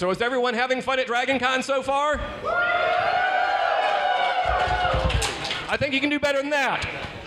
So is everyone having fun at DragonCon so far? I think you can do better than that.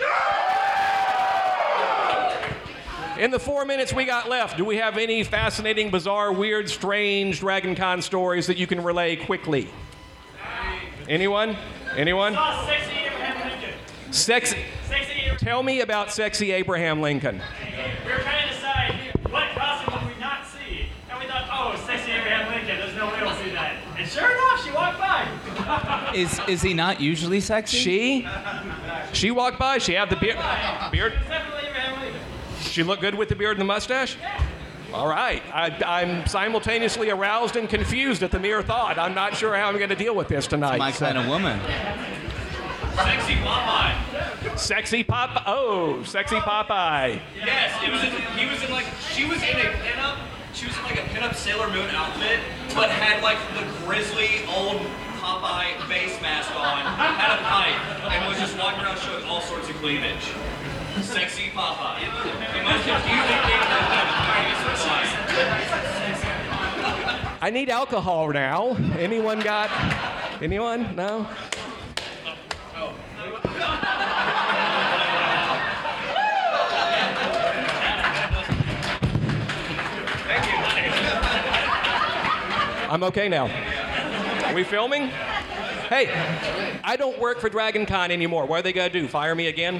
In the 4 minutes we got left, do we have any fascinating, bizarre, weird, strange DragonCon stories that you can relay quickly? Anyone? Anyone? Sexy Abraham Lincoln. Sexy. Tell me about sexy Abraham Lincoln. We were trying to decide what costume would we not see. And we thought, oh, sexy Abraham Lincoln. There's no way we'll see that. And sure enough, she walked by. Is he not usually sexy? She walked by. She had the beard. It's definitely Abraham Lincoln. She looked good with the beard and the mustache? All right. I'm simultaneously aroused and confused at the mere thought. I'm not sure how I'm going to deal with this tonight. My kind of woman. Sexy Popeye. Sexy Popeye. Oh, sexy Popeye. Yes, he was in like, she was in a pinup, she was in like a pinup Sailor Moon outfit, but had like the grizzly old Popeye face mask on, had a pipe, and was just walking around showing all sorts of cleavage. Sexy Popeye. The most confusing thing that I need alcohol now. Anyone got? Anyone? No? I'm okay now. Are we filming? Hey, I don't work for DragonCon anymore. What are they gonna do? Fire me again?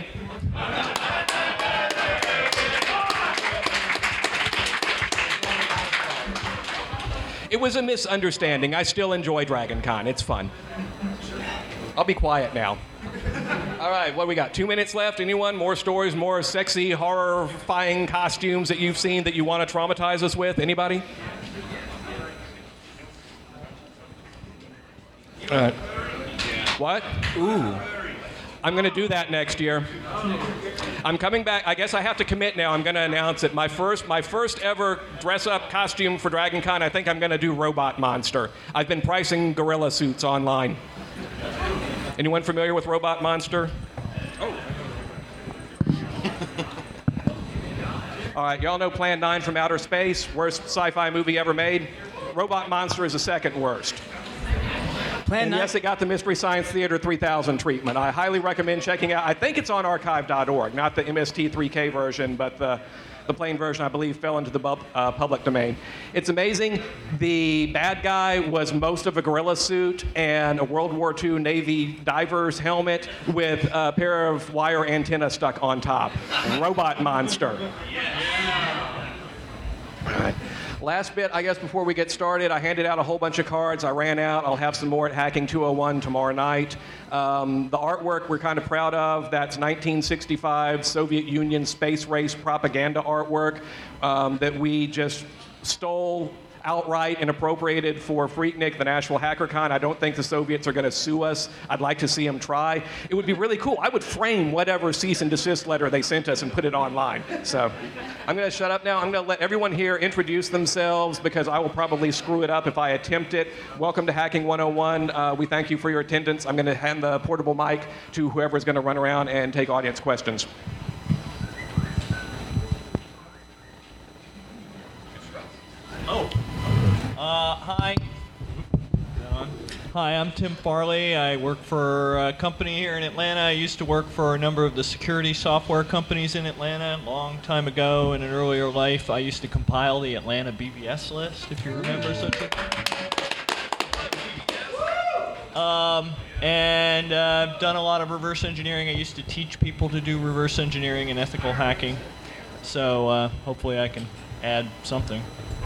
It was a misunderstanding. I still enjoy DragonCon. It's fun. I'll be quiet now. All right, what do we got? 2 minutes left. Anyone? More stories, more sexy, horrifying costumes that you've seen that you want to traumatize us with? Anybody? All right. What? Ooh. I'm going to do that next year. I'm coming back. I guess I have to commit now. I'm going to announce it. My first ever dress-up costume for DragonCon, I think I'm going to do Robot Monster. I've been pricing gorilla suits online. Anyone familiar with Robot Monster? Oh. All right, y'all know Plan 9 from Outer Space, worst sci-fi movie ever made. Robot Monster is the second worst. And yes, it got the Mystery Science Theater 3000 treatment. I highly recommend checking out. I think it's on archive.org, not the MST3K version, but the plain version, I believe, fell into the public domain. It's amazing. The bad guy was most of a gorilla suit and a World War II Navy diver's helmet with a pair of wire antennas stuck on top. Robot Monster. All right. Last bit, I guess, before we get started, I handed out a whole bunch of cards. I ran out. I'll have some more at Hacking 201 tomorrow night. The artwork we're kind of proud of, that's 1965 Soviet Union space race propaganda artwork that we just stole outright and appropriated for Freaknik, the Nashville HackerCon. I don't think the Soviets are going to sue us. I'd like to see them try. It would be really cool. I would frame whatever cease and desist letter they sent us and put it online. So I'm going to shut up now. I'm going to let everyone here introduce themselves because I will probably screw it up if I attempt it. Welcome to Hacking 101. We thank you for your attendance. I'm going to hand the portable mic to whoever's going to run around and take audience questions. Hi. Hi, I'm Tim Farley. I work for a company here in Atlanta. I used to work for a number of the security software companies in Atlanta a long time ago. In an earlier life, I used to compile the Atlanta BBS list, if you remember such a thing. And I've done a lot of reverse engineering. I used to teach people to do reverse engineering and ethical hacking. So hopefully I can add something.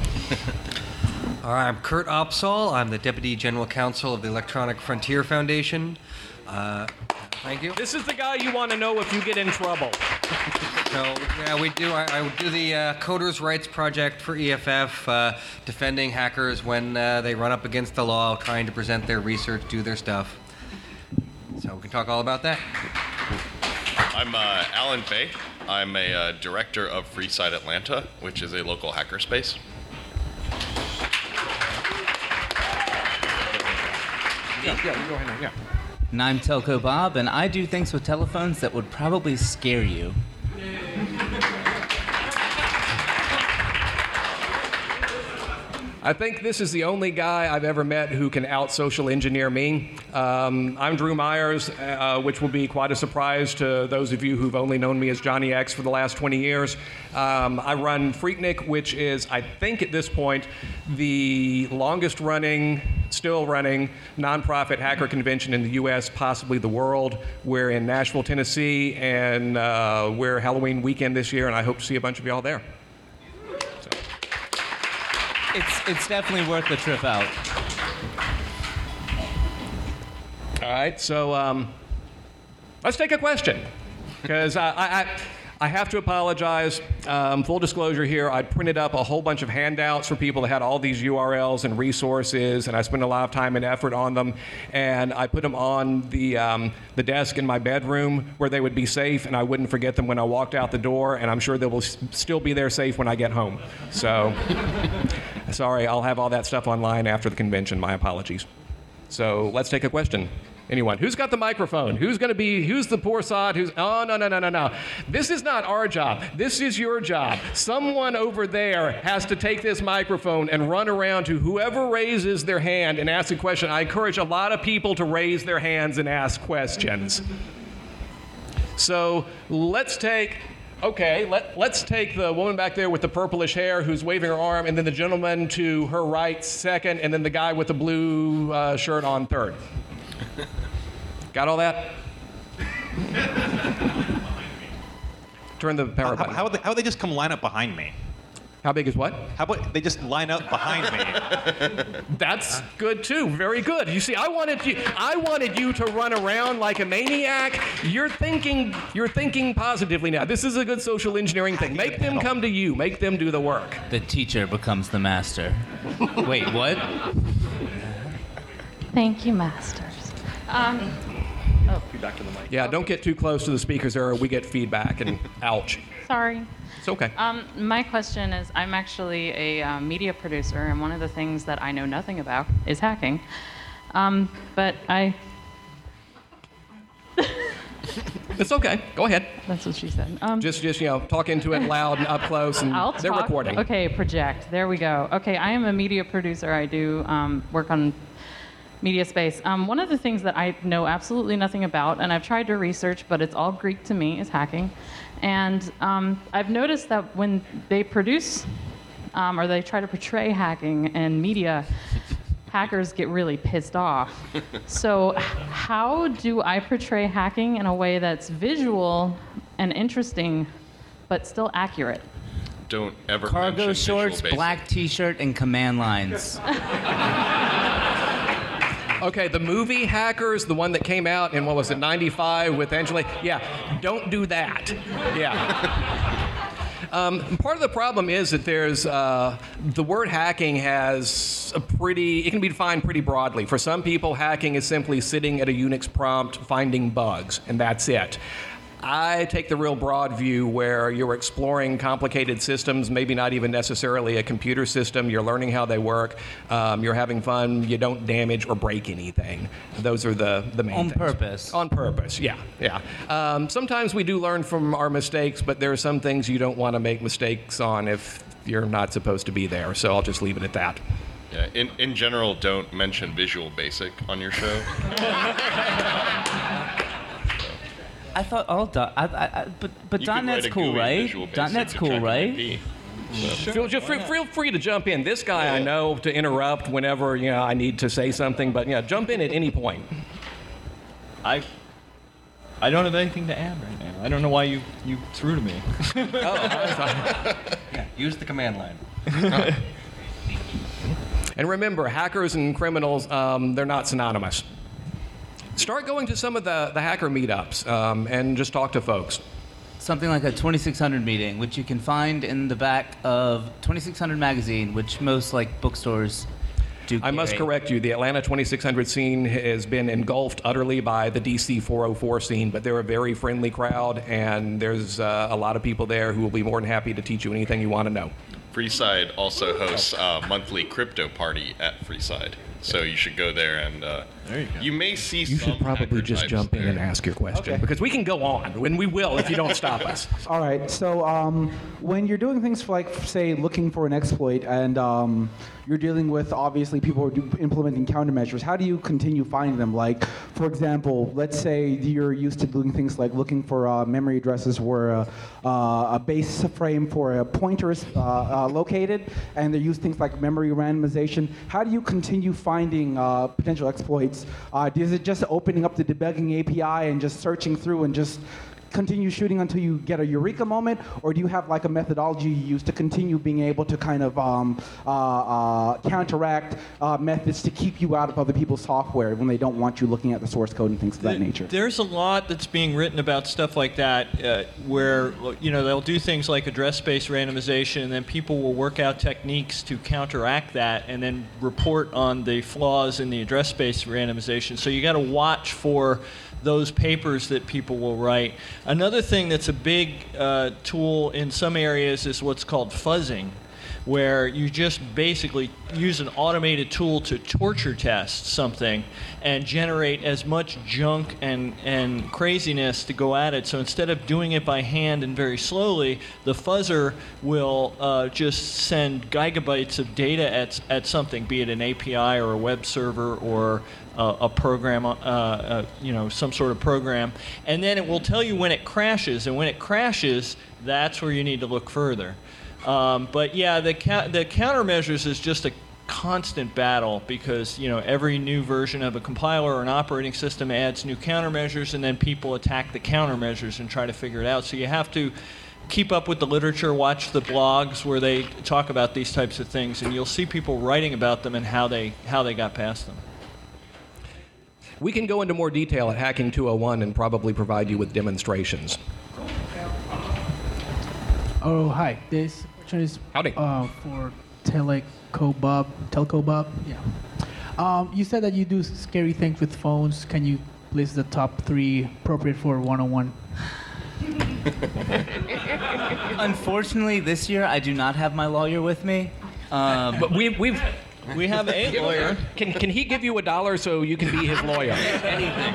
I'm Kurt Opsahl. I'm the Deputy General Counsel of the Electronic Frontier Foundation. Thank you. This is the guy you want to know if you get in trouble. So, yeah, we do. I do the Coders' Rights Project for EFF, defending hackers when they run up against the law, trying to present their research, do their stuff. So we can talk all about that. I'm Alan Fay. I'm a director of Freeside Atlanta, which is a local hackerspace. Yeah, you go ahead now, yeah. And I'm Telco Bob, and I do things with telephones that would probably scare you. I think this is the only guy I've ever met who can out-social engineer me. I'm Drew Myers, which will be quite a surprise to those of you who've only known me as Johnny X for the last 20 years. I run Freaknik, which is, I think at this point, the longest-running, still-running, nonprofit hacker convention in the U.S., possibly the world. We're in Nashville, Tennessee, and we're Halloween weekend this year, and I hope to see a bunch of y'all there. It's definitely worth the trip out. All right, so let's take a question, because I have to apologize. Full disclosure here, I printed up a whole bunch of handouts for people that had all these URLs and resources, and I spent a lot of time and effort on them, and I put them on the desk in my bedroom where they would be safe, and I wouldn't forget them when I walked out the door, and I'm sure they will still be there safe when I get home. So, sorry, I'll have all that stuff online after the convention. My apologies. So let's take a question. Anyone? Who's got the microphone? Who's the poor sod? Oh, no. This is not our job. This is your job. Someone over there has to take this microphone and run around to whoever raises their hand and ask a question. I encourage a lot of people to raise their hands and ask questions. So let's take the woman back there with the purplish hair who's waving her arm, and then the gentleman to her right second, and then the guy with the blue shirt on third. Got all that? Turn the power button. How would they just come line up behind me? How big is what? How about they just line up behind me? That's good too. Very good. You see, I wanted you to run around like a maniac. You're thinking positively now. This is a good social engineering thing. Make them come to you. Make them do the work. The teacher becomes the master. Wait, what? Thank you, masters. Back to the mic. Yeah, don't get too close to the speakers or we get feedback and ouch. Sorry. It's okay. My question is, I'm actually a media producer, and one of the things that I know nothing about is hacking. But I... It's okay. Go ahead. That's what she said. Just talk into it loud and up close, and they're recording. Okay, project. There we go. Okay, I am a media producer. I do work on media space. One of the things that I know absolutely nothing about, and I've tried to research, but it's all Greek to me, is hacking. And I've noticed that when they produce or they try to portray hacking in media, hackers get really pissed off. So how do I portray hacking in a way that's visual and interesting, but still accurate? Don't ever Cargo mention shorts, Visual Basic. black t-shirt, and command lines. Okay, the movie Hackers, the one that came out in, 95 with Angela? Yeah, don't do that. Yeah. Part of the problem is that there's, the word hacking has it can be defined pretty broadly. For some people, hacking is simply sitting at a Unix prompt, finding bugs, and that's it. I take the real broad view where you're exploring complicated systems, maybe not even necessarily a computer system. You're learning how they work. You're having fun. You don't damage or break anything. Those are the main things. On purpose. On purpose, yeah. Sometimes we do learn from our mistakes, but there are some things you don't want to make mistakes on if you're not supposed to be there. So I'll just leave it at that. Yeah, in general, don't mention Visual Basic on your show. I thought all but You could .NET's write a cool, GUI right? Visual Basic .NET's to cool, check an right? IP. Feel free to jump in. This guy I know to interrupt whenever I need to say something, but jump in at any point. I don't have anything to add right now. I don't know why you threw to me. Yeah, use the command line. And remember, hackers and criminals, they're not synonymous. Start going to some of the hacker meetups and just talk to folks. Something like a 2600 meeting, which you can find in the back of 2600 magazine, which most bookstores do I must carry. correct you. The Atlanta 2600 scene has been engulfed utterly by the DC 404 scene, but they're a very friendly crowd, and there's a lot of people there who will be more than happy to teach you anything you want to know. Freeside also hosts a monthly crypto party at Freeside. So you should go there and There you go. you may see You some should probably hacker just types jump in there. and ask your question, Okay. because we can go on, and we will if you don't stop us. All right. So when you're doing things for, like, say, looking for an exploit, and you're dealing with, obviously, people who are implementing countermeasures, how do you continue finding them? Like, for example, let's say you're used to doing things like looking for memory addresses where a base frame for a pointer is located, and they use things like memory randomization. How do you continue finding potential exploits? Is it just opening up the debugging API and just searching through and just continue shooting until you get a eureka moment, or do you have like a methodology you use to continue being able to kind of counteract methods to keep you out of other people's software when they don't want you looking at the source code and things of that nature? There's a lot that's being written about stuff like that, where they'll do things like address space randomization, and then people will work out techniques to counteract that, and then report on the flaws in the address space randomization. So you got to watch for those papers that people will write. Another thing that's a big tool in some areas is what's called fuzzing, where you just basically use an automated tool to torture test something and generate as much junk and craziness to go at it. So instead of doing it by hand and very slowly, the fuzzer will just send gigabytes of data at something, be it an API or a web server or a program, some sort of program, and then it will tell you when it crashes, and when it crashes, that's where you need to look further. But yeah, the countermeasures is just a constant battle, because every new version of a compiler or an operating system adds new countermeasures, and then people attack the countermeasures and try to figure it out. So you have to keep up with the literature, watch the blogs where they talk about these types of things, and you'll see people writing about them and how they got past them. We can go into more detail at Hacking 201 and probably provide you with demonstrations. Oh, hi. This question is Howdy. For Telco Bob. Yeah. You said that you do scary things with phones. Can you list the top 3 appropriate for 101? Unfortunately, this year I do not have my lawyer with me. But we have a lawyer. Can he give you $1 so you can be his lawyer? Anything.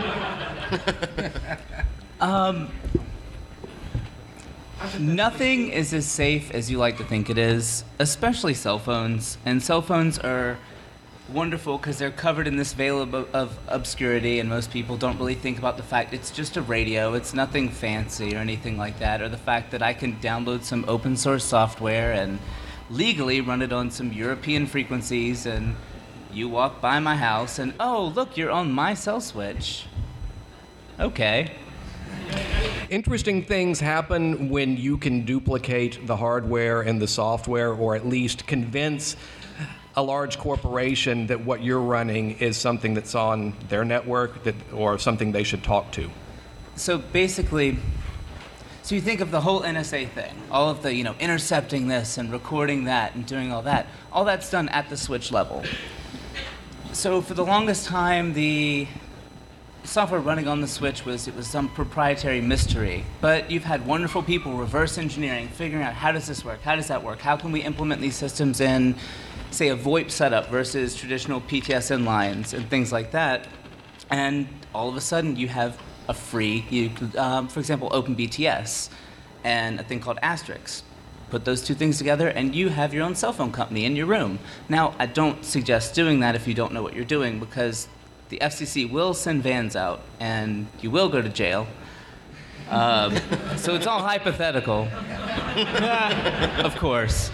Nothing is as safe as you like to think it is, especially cell phones. And cell phones are wonderful because they're covered in this veil of obscurity, and most people don't really think about the fact it's just a radio, it's nothing fancy or anything like that, or the fact that I can download some open source software and legally run it on some European frequencies, and you walk by my house and, oh, look, you're on my cell switch. Okay. Interesting things happen when you can duplicate the hardware and the software, or at least convince a large corporation that what you're running is something that's on their network or something they should talk to. So basically, so you think of the whole NSA thing, all of the, intercepting this and recording that and doing all that's done at the switch level. So for the longest time, the software running on the switch was some proprietary mystery. But you've had wonderful people reverse engineering, figuring out how does this work, how does that work, how can we implement these systems in, say, a VoIP setup versus traditional PTSN lines and things like that. And all of a sudden you have a free, for example, OpenBTS and a thing called Asterix. Put those two things together and you have your own cell phone company in your room. Now, I don't suggest doing that if you don't know what you're doing, because the FCC will send vans out and you will go to jail. So it's all hypothetical. Of course.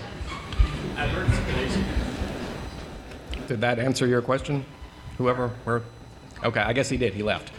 Did that answer your question? Whoever? Okay, I guess he did. He left.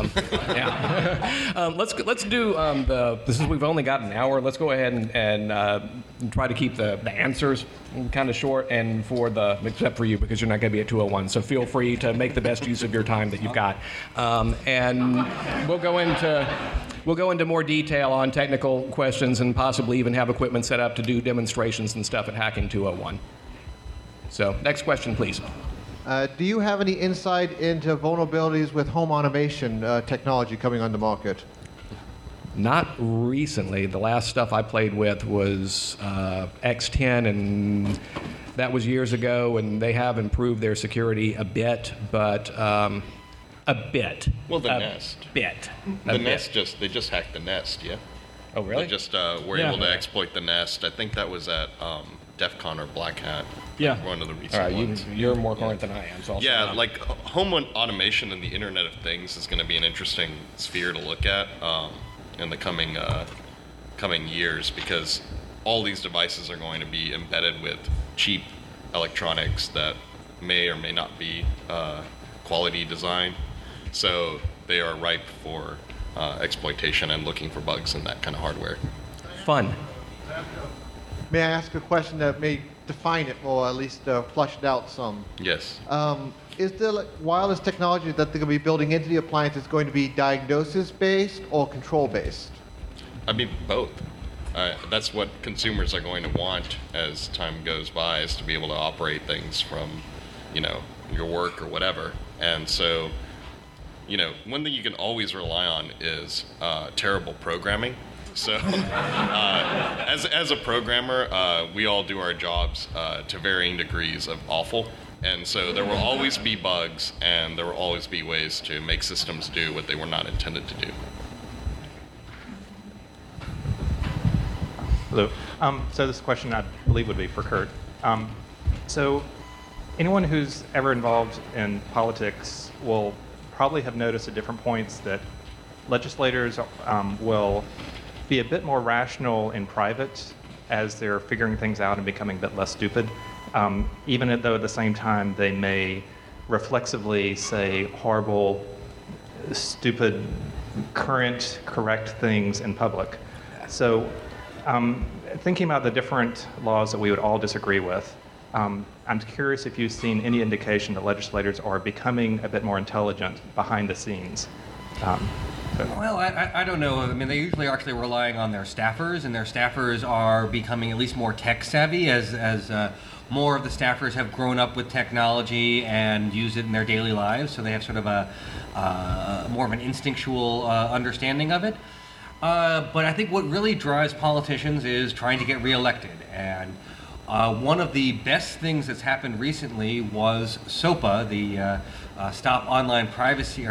Yeah. Let's do since we've only got an hour. Let's go ahead and try to keep the answers kind of short, and except for you, because you're not going to be at 201. So feel free to make the best use of your time that you've got, and we'll go into more detail on technical questions and possibly even have equipment set up to do demonstrations and stuff at Hacking 201. So next question, please. Do you have any insight into vulnerabilities with home automation technology coming on the market? Not recently. The last stuff I played with was X10, and that was years ago, and they have improved their security a bit, but a bit. Well, the Nest. Bit. The Nest they just hacked the Nest, yeah. Oh, really? They just were able to exploit the Nest. I think that was at DEF CON or Black Hat. Yeah. One of the recent All right, ones. you're more current than I am. So Yeah, like home automation and the Internet of Things is going to be an interesting sphere to look at in the coming years, because all these devices are going to be embedded with cheap electronics that may or may not be quality design. So they are ripe for exploitation and looking for bugs in that kind of hardware. Fun. May I ask a question that may define it, or at least flush it out some? Yes. Is the wireless technology that they're going to be building into the appliances going to be diagnosis-based or control-based? I mean, both. That's what consumers are going to want as time goes by, is to be able to operate things from, your work or whatever. And so, one thing you can always rely on is terrible programming. So, as a programmer, we all do our jobs to varying degrees of awful. And so there will always be bugs, and there will always be ways to make systems do what they were not intended to do. Hello. So this question, I believe, would be for Kurt. So anyone who's ever involved in politics will probably have noticed at different points that legislators will be a bit more rational in private as they're figuring things out and becoming a bit less stupid, even though at the same time they may reflexively say horrible, stupid, current, correct things in public. So thinking about the different laws that we would all disagree with, I'm curious if you've seen any indication that legislators are becoming a bit more intelligent behind the scenes. Well, I don't know. I mean, they usually are actually relying on their staffers, and their staffers are becoming at least more tech savvy as more of the staffers have grown up with technology and use it in their daily lives, so they have sort of a more of an instinctual understanding of it. But I think what really drives politicians is trying to get reelected, and one of the best things that's happened recently was SOPA, the Stop Online Piracy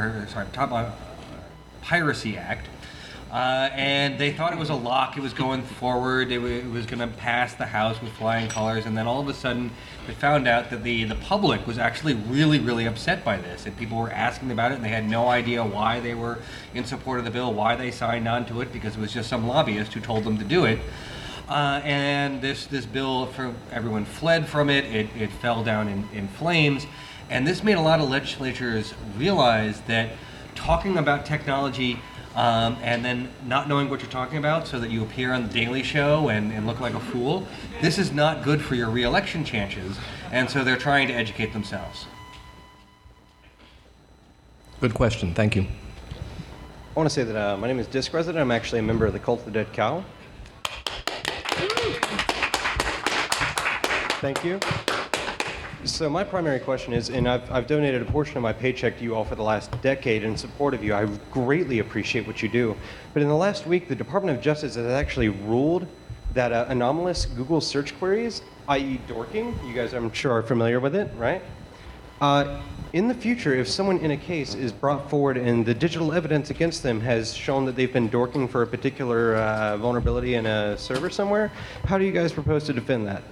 Act, and they thought it was a lock. It was going forward. It was going to pass the House with flying colors, and then all of a sudden they found out that the public was actually really, really upset by this, and people were asking about it, and they had no idea why they were in support of the bill, why they signed on to it, because it was just some lobbyist who told them to do it. And this bill, everyone fled from it. It fell down in flames, and this made a lot of legislators realize that talking about technology and then not knowing what you're talking about so that you appear on the Daily Show and look like a fool, this is not good for your re-election chances, and so they're trying to educate themselves. Good question. Thank you. I want to say that my name is Disc Resident. I'm actually a member of the Cult of the Dead Cow. Thank you. So my primary question is, and I've donated a portion of my paycheck to you all for the last decade in support of you. I greatly appreciate what you do. But in the last week, the Department of Justice has actually ruled that anomalous Google search queries, i.e. dorking, you guys I'm sure are familiar with it, right? In the future, if someone in a case is brought forward and the digital evidence against them has shown that they've been dorking for a particular vulnerability in a server somewhere, how do you guys propose to defend that?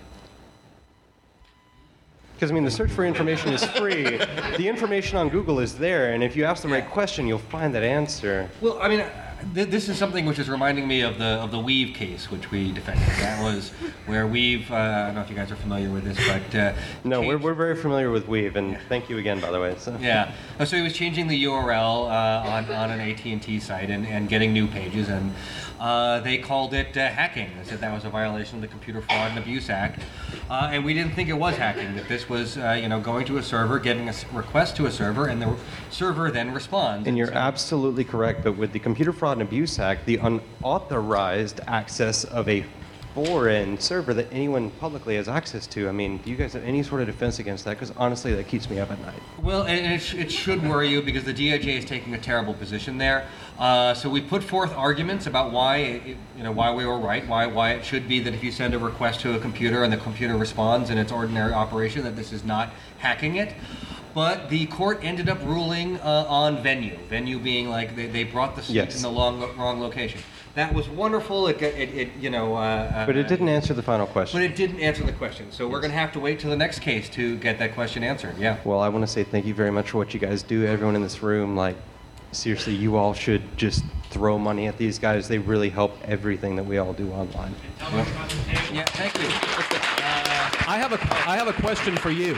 Because, I mean, the search for information is free. The information on Google is there, and if you ask the right question, you'll find that answer. Well, I mean, this is something which is reminding me of the Weave case, which we defended. That was where Weave, I don't know if you guys are familiar with this, but... no, we're very familiar with Weave, and thank you again, by the way. So. Yeah, so he was changing the URL on an AT&T site and getting new pages, and they called it hacking. They said that was a violation of the Computer Fraud and Abuse Act, and we didn't think it was hacking, that this was going to a server, getting a request to a server, and the server then responds. And you're absolutely correct, but with the Computer Fraud and Abuse Act, the unauthorized access of a foreign server that anyone publicly has access to. I mean, do you guys have any sort of defense against that? Because honestly, that keeps me up at night. Well, and it should worry you because the DOJ is taking a terrible position there. So we put forth arguments about why we were right, why it should be that if you send a request to a computer and the computer responds in its ordinary operation, that this is not hacking it. But the court ended up ruling on venue. Venue being like they brought the suit in the wrong location. That was wonderful. But it didn't answer the final question. But it didn't answer the question. So we're going to have to wait till the next case to get that question answered. Yeah. Well, I want to say thank you very much for what you guys do. Everyone in this room, like, seriously, you all should just throw money at these guys. They really help everything that we all do online. Yeah, thank you. I have a question for you.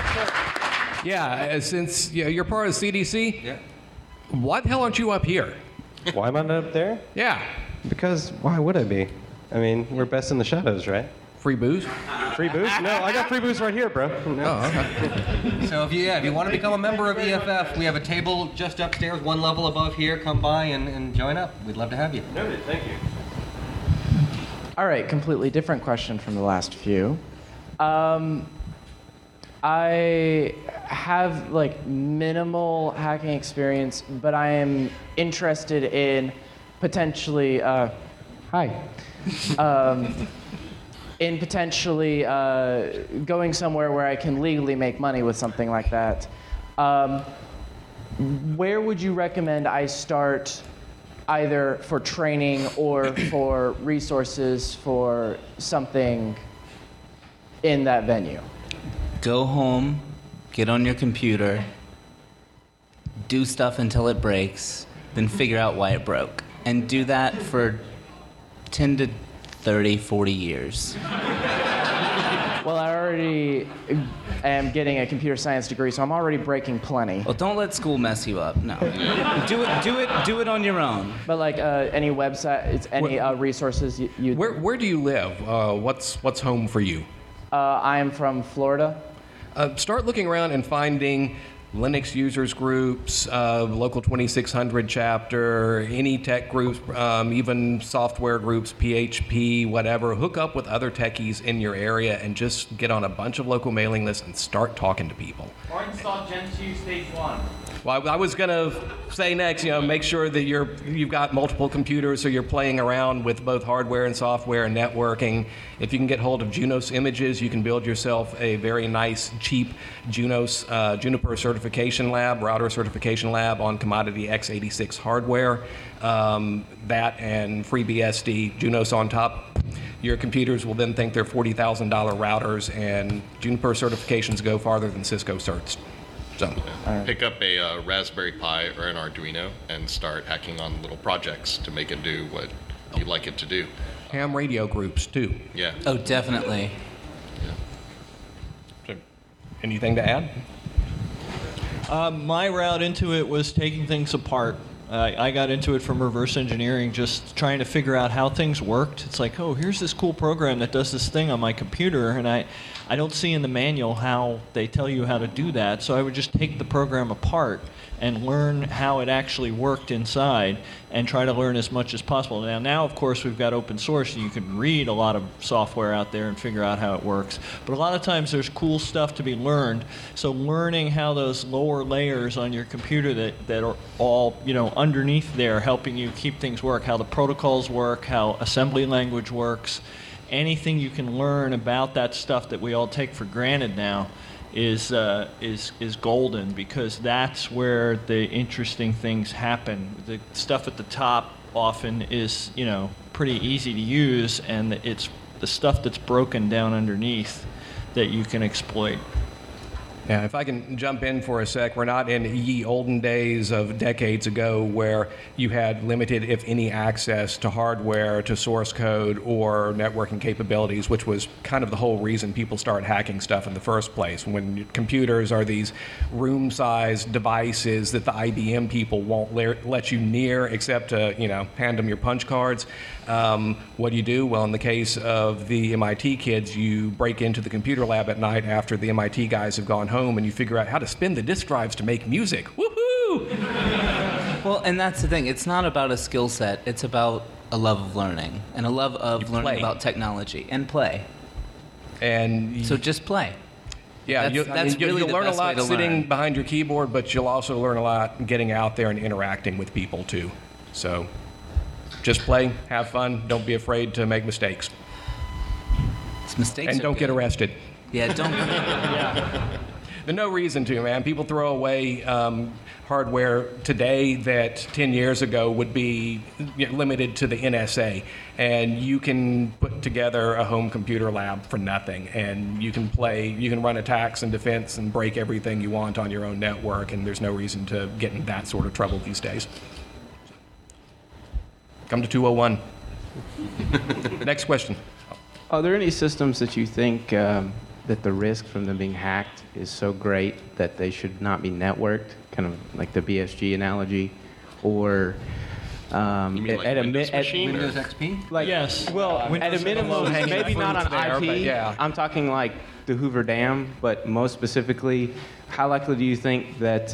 Yeah, since you're part of CDC, why the hell aren't you up here? Why am I not up there? Yeah. Because why would I be? I mean, we're best in the shadows, right? Free booze? Free booze? No, I got free booze right here, bro. No. Oh, okay. So if you want to become a member of EFF, we have a table just upstairs, one level above here. Come by and join up. We'd love to have you. Noted. Thank you. All right, completely different question from the last few. I have minimal hacking experience, but I am interested in potentially in potentially going somewhere where I can legally make money with something like that. Where would you recommend I start, either for training or for resources for something in that venue? Go home, get on your computer, do stuff until it breaks, then figure out why it broke. And do that for 10 to 30, 40 years. Well, I already am getting a computer science degree, so I'm already breaking plenty. Well, don't let school mess you up. No, do it on your own. But any websites, any resources you. Where do you live? What's home for you? I am from Florida. Start looking around and finding Linux users groups, local 2600 chapter, any tech groups, even software groups, PHP, whatever. Hook up with other techies in your area and just get on a bunch of local mailing lists and start talking to people. Or install Gentoo Stage 1. Well, I was going to say next, make sure that you've got multiple computers so you're playing around with both hardware and software and networking. If you can get hold of Junos Images, you can build yourself a very nice, cheap Juniper certification lab, router certification lab on commodity x86 hardware. That and FreeBSD, Junos on top. Your computers will then think they're $40,000 routers, and Juniper certifications go farther than Cisco certs. So, pick up a Raspberry Pi or an Arduino and start hacking on little projects to make it do what you'd like it to do. Ham radio groups, too. Yeah. Oh, definitely. So, anything to add? My route into it was taking things apart. I got into it from reverse engineering, just trying to figure out how things worked. It's like, oh, here's this cool program that does this thing on my computer, and I don't see in the manual how they tell you how to do that, so I would just take the program apart and learn how it actually worked inside and try to learn as much as possible. Now, of course, we've got open source, so you can read a lot of software out there and figure out how it works. But a lot of times there's cool stuff to be learned, so learning how those lower layers on your computer that are all underneath there helping you keep things work, how the protocols work, how assembly language works, anything you can learn about that stuff that we all take for granted now is golden, because that's where the interesting things happen. The stuff at the top often is pretty easy to use, and it's the stuff that's broken down underneath that you can exploit. Yeah, if I can jump in for a sec, we're not in ye olden days of decades ago where you had limited, if any, access to hardware, to source code, or networking capabilities, which was kind of the whole reason people started hacking stuff in the first place. When computers are these room-sized devices that the IBM people won't let you near except to, hand them your punch cards. What do? Well, in the case of the MIT kids, you break into the computer lab at night after the MIT guys have gone home, and you figure out how to spin the disk drives to make music. Woohoo! Well, and that's the thing. It's not about a skill set. It's about a love of learning and a love of learning play. about technology and play. And So just play. yeah, That's really you'll the learn a best way lot to sitting learn. behind your keyboard, but you'll also learn a lot getting out there and interacting with people too. So just play, have fun, don't be afraid to make mistakes, Mistakes and are don't get good. arrested. Yeah, don't. There's no reason to, man. People throw away hardware today that 10 years ago would be limited to the NSA. And you can put together a home computer lab for nothing. And you can run attacks and defense and break everything you want on your own network. And there's no reason to get in that sort of trouble these days. Come to 201. Next question. Are there any systems that you think that the risk from them being hacked is so great that they should not be networked, kind of like the BSG analogy, or You mean like Windows machine? Windows XP? like Yes. well, at a Windows minimum, hanging maybe not on fruits there, IP. but yeah. I'm talking like the Hoover Dam, but most specifically, how likely do you think that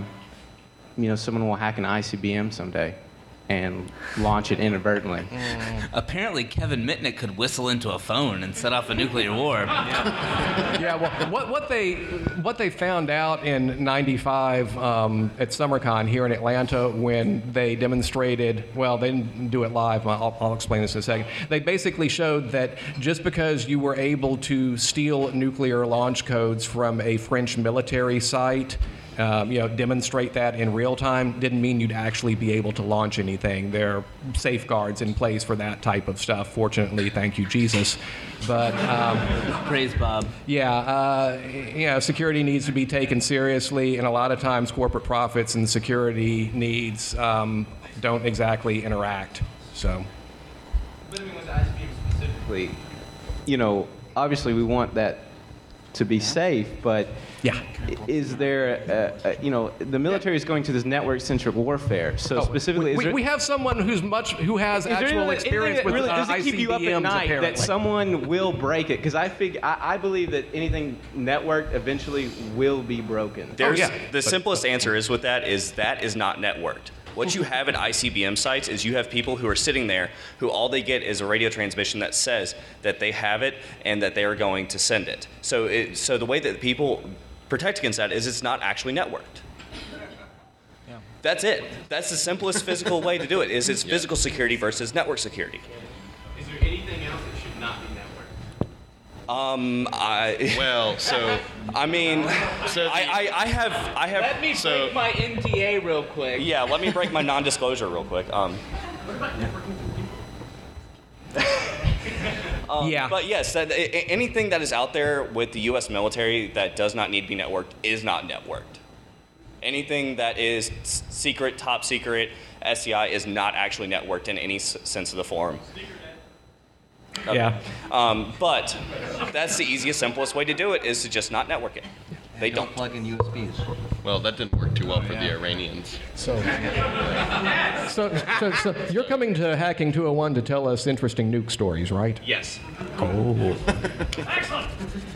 someone will hack an ICBM someday and launch it inadvertently? Apparently, Kevin Mitnick could whistle into a phone and set off a nuclear war. Yeah, well, what they found out in '95 at SummerCon here in Atlanta when they demonstrated, well, they didn't do it live. I'll explain this in a second. They basically showed that just because you were able to steal nuclear launch codes from a French military site, demonstrate that in real time, didn't mean you'd actually be able to launch anything. There are safeguards in place for that type of stuff. Fortunately, thank you, Jesus. But praise Bob. Yeah, security needs to be taken seriously, and a lot of times corporate profits and security needs don't exactly interact. So. But I mean, with the ICBM specifically, obviously we want that to be safe, but yeah, is there, the military is going to this network-centric warfare. So specifically, we have someone who has actual experience with does it keep you up at ICBMs, night apparently. that someone will break it? Because I believe that anything networked eventually will be broken. The simplest answer is that is not networked. What you have at ICBM sites is you have people who are sitting there who all they get is a radio transmission that says that they have it and that they are going to send it. So the way that people protect against that is it's not actually networked. That's it. That's the simplest physical way to do it. It's physical security versus network security. Is there anything else that should not be networked? I have. Let me break my NDA real quick. Yeah, let me break my non-disclosure real quick. But yes, anything that is out there with the U.S. military that does not need to be networked is not networked. Anything that is secret, top secret, SCI is not actually networked in any sense of the form. Okay. Yeah. But that's the easiest, simplest way to do it is to just not network it. They don't plug in USBs. Well, that didn't work too well for the Iranians. So you're coming to Hacking 201 to tell us interesting nuke stories, right? Yes. Oh. Excellent.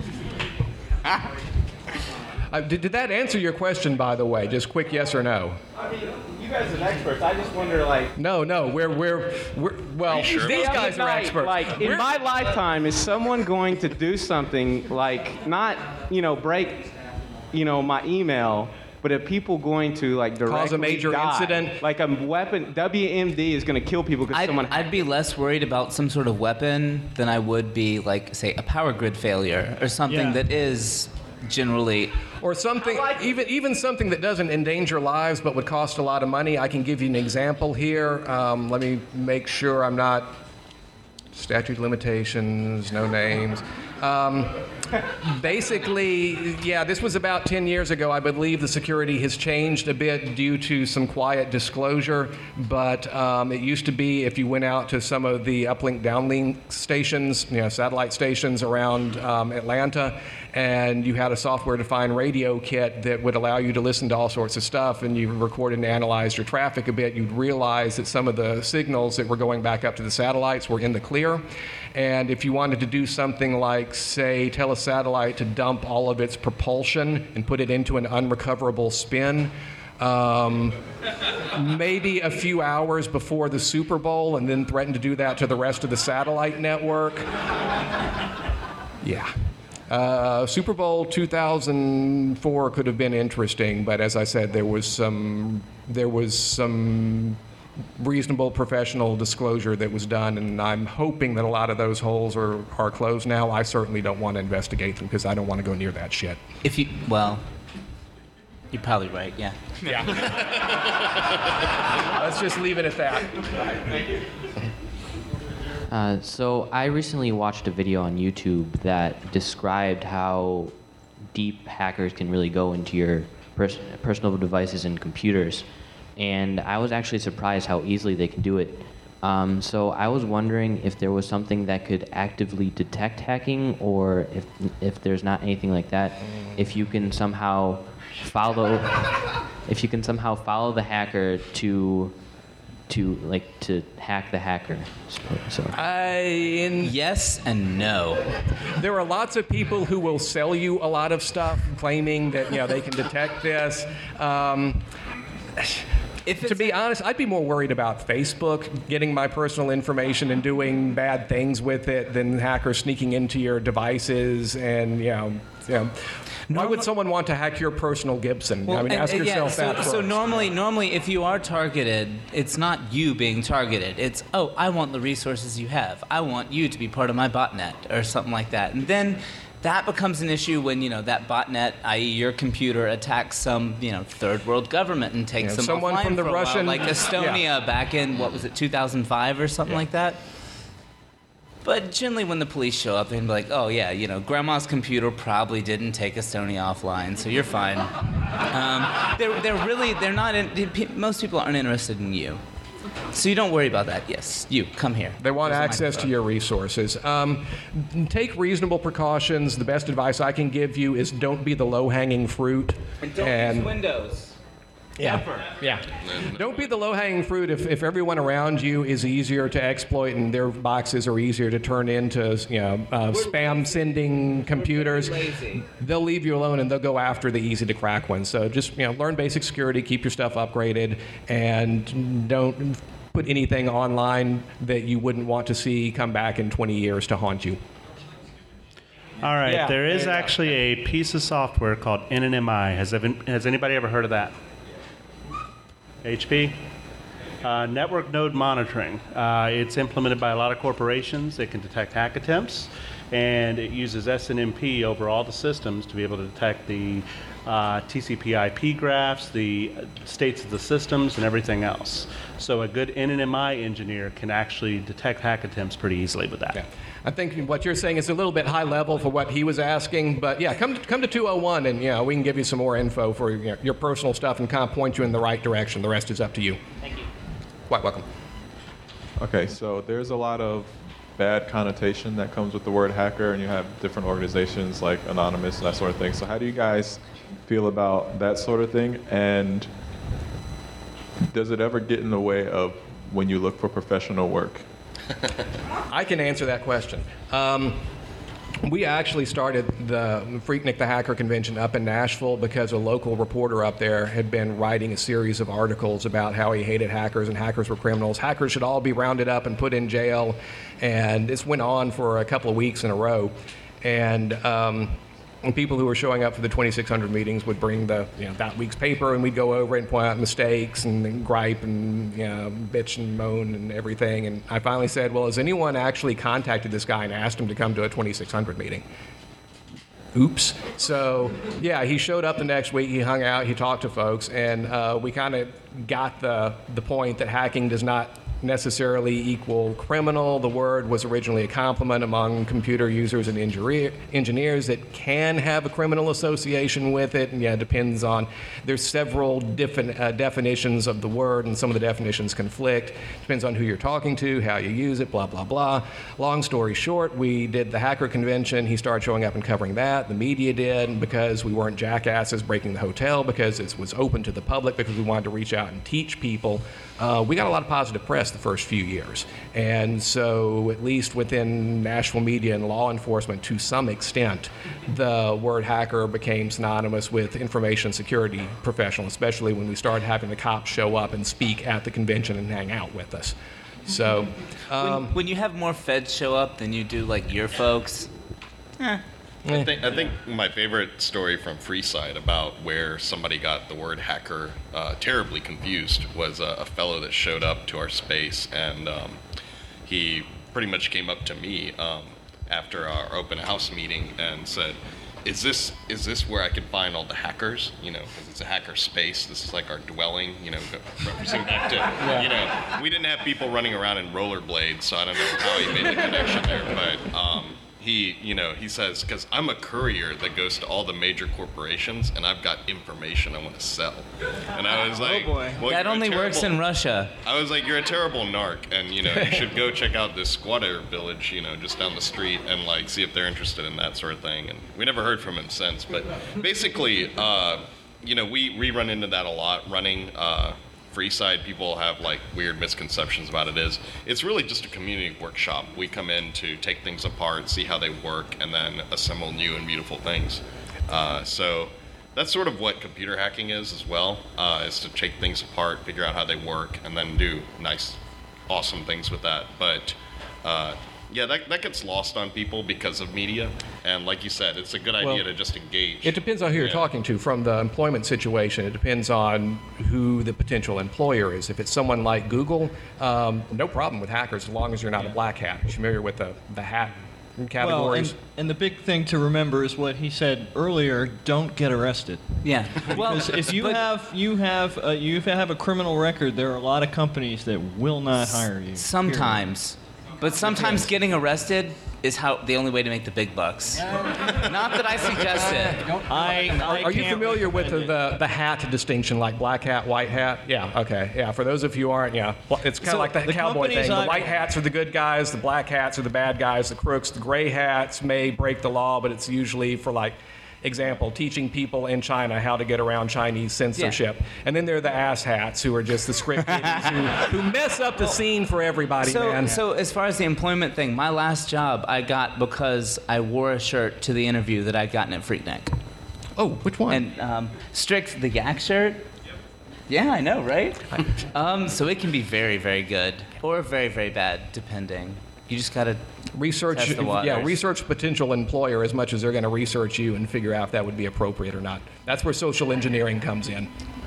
Did that answer your question, by the way? Just quick yes or no? I mean, you guys are experts. I just wonder, like. No, we're well. sure These Stay up guys at are night, experts. Like in my lifetime, is someone going to do something like not, break, my email, but are people going to like directly Cause a major die? incident? Like a weapon, WMD is going to kill people because someone. I'd be less worried about some sort of weapon than I would be, like, say, a power grid failure or something that is generally. Or something, even something that doesn't endanger lives but would cost a lot of money. I can give you an example here. Let me make sure I'm not statute of limitations, no names. Basically, yeah, this was about 10 years ago. I believe the security has changed a bit due to some quiet disclosure, but it used to be if you went out to some of the uplink, downlink stations, satellite stations around Atlanta, and you had a software-defined radio kit that would allow you to listen to all sorts of stuff, and you recorded and analyzed your traffic a bit, you'd realize that some of the signals that were going back up to the satellites were in the clear. And if you wanted to do something like, say, tell a satellite to dump all of its propulsion and put it into an unrecoverable spin, maybe a few hours before the Super Bowl, and then threatened to do that to the rest of the satellite network. Yeah. Super Bowl 2004 could have been interesting, but as I said, there was some reasonable professional disclosure that was done, and I'm hoping that a lot of those holes are closed now. I certainly don't want to investigate them because I don't want to go near that shit. You're probably right, yeah. Yeah. Let's just leave it at that. Thank you. So I recently watched a video on YouTube that described how deep hackers can really go into your personal devices and computers. And I was actually surprised how easily they can do it. So I was wondering if there was something that could actively detect hacking, or if there's not anything like that, if you can somehow follow the hacker to hack the hacker. So. Yes and no. There are lots of people who will sell you a lot of stuff claiming that they can detect this. To be honest, I'd be more worried about Facebook getting my personal information and doing bad things with it than hackers sneaking into your devices and Why would someone want to hack your personal Gibson? Well, ask yourself that first. So normally, if you are targeted, it's not you being targeted. It's, I want the resources you have. I want you to be part of my botnet or something like that. And then that becomes an issue when that botnet, i.e., your computer, attacks some third world government and takes them someone offline from the for a Russian, while, like Estonia back in 2005 or something like that. But generally, when the police show up, they'd be like, "Oh yeah, Grandma's computer probably didn't take Estonia offline, so you're fine." They're not. Most people aren't interested in you, so you don't worry about that. Yes, you come here. They want access to your resources. Take reasonable precautions. The best advice I can give you is don't be the low-hanging fruit. And don't use Windows. Yeah. Don't be the low-hanging fruit if everyone around you is easier to exploit and their boxes are easier to turn into spam-sending computers. They'll leave you alone and they'll go after the easy-to-crack ones. So just learn basic security, keep your stuff upgraded, and don't put anything online that you wouldn't want to see come back in 20 years to haunt you. All right, there is actually a piece of software called NNMI. Has anybody ever heard of that? HP? Network node monitoring. It's implemented by a lot of corporations. It can detect hack attempts, and it uses SNMP over all the systems to be able to detect the TCP/IP graphs, the states of the systems, and everything else. So a good NNMI engineer can actually detect hack attempts pretty easily with that. Yeah. I think what you're saying is a little bit high level for what he was asking, but yeah, come to 201 and we can give you some more info for your personal stuff and kind of point you in the right direction. The rest is up to you. Thank you. Quite welcome. Okay, so there's a lot of bad connotation that comes with the word hacker, and you have different organizations like Anonymous and that sort of thing. So how do you guys feel about that sort of thing, and does it ever get in the way of when you look for professional work? I can answer that question. We actually started the Freaknik the Hacker Convention up in Nashville because a local reporter up there had been writing a series of articles about how he hated hackers and hackers were criminals. Hackers should all be rounded up and put in jail. And this went on for a couple of weeks in a row. And people who were showing up for the 2600 meetings would bring that week's paper, and we'd go over it and point out mistakes and gripe and bitch and moan and everything. And I finally said, well, has anyone actually contacted this guy and asked him to come to a 2600 meeting? Oops. So yeah, he showed up the next week, he hung out, he talked to folks, and we kind of got the point that hacking does not necessarily equal criminal. The word was originally a compliment among computer users and engineers. It can have a criminal association with it, and it depends on, there's several different definitions of the word, and some of the definitions conflict. Depends on who you're talking to, how you use it, blah, blah, blah. Long story short, we did the hacker convention. He started showing up and covering that. The media did, and because we weren't jackasses breaking the hotel, because it was open to the public, because we wanted to reach out and teach people, we got a lot of positive press the first few years. And so, at least within national media and law enforcement, to some extent, the word hacker became synonymous with information security professional, especially when we started having the cops show up and speak at the convention and hang out with us. So, when you have more feds show up than you do like your folks, I think my favorite story from Freeside about where somebody got the word hacker terribly confused was a fellow that showed up to our space, and he pretty much came up to me after our open house meeting and said, is this where I can find all the hackers? You know, because it's a hacker space. This is like our dwelling, you know, referencing back to, you know, we didn't have people running around in rollerblades, so I don't know how he made the connection there, but he says, because I'm a courier that goes to all the major corporations, and I've got information I want to sell. And I was like, oh boy, well, that only works in Russia. I was like, you're a terrible narc, and you should go check out this squatter village, just down the street, and like see if they're interested in that sort of thing. And we never heard from him since. But basically, we run into that a lot running. Freeside, people have like weird misconceptions about it. It's really just a community workshop. We come in to take things apart, see how they work, and then assemble new and beautiful things. So that's sort of what computer hacking is as well, is to take things apart, figure out how they work, and then do nice, awesome things with that. But that gets lost on people because of media. And like you said, it's a good idea to just engage. It depends on who you're talking to. From the employment situation, it depends on who the potential employer is. If it's someone like Google, no problem with hackers as long as you're not a black hat. You're familiar with the hat categories. Well, and the big thing to remember is what he said earlier: don't get arrested. Yeah. Because if you have a criminal record, there are a lot of companies that will not hire you. Sometimes. But sometimes getting arrested is the only way to make the big bucks. Not that I suggest it. Are you familiar with the hat distinction, like black hat, white hat? Yeah, okay. Yeah, for those of you who aren't, it's kind of like the cowboy thing. The white hats are the good guys, the black hats are the bad guys, the crooks. The gray hats may break the law, but it's usually for example, teaching people in China how to get around Chinese censorship. Yeah. And then there are the ass hats who are just the script kiddies who mess up the scene for everybody, man. So as far as the employment thing, my last job I got because I wore a shirt to the interview that I'd gotten at Freaknik. Oh, which one? And Strix, the Yak shirt. Yeah, I know, right? So it can be very, very good or very, very bad, depending. You just gotta research a potential employer as much as they're going to research you and figure out if that would be appropriate or not. That's where social engineering comes in.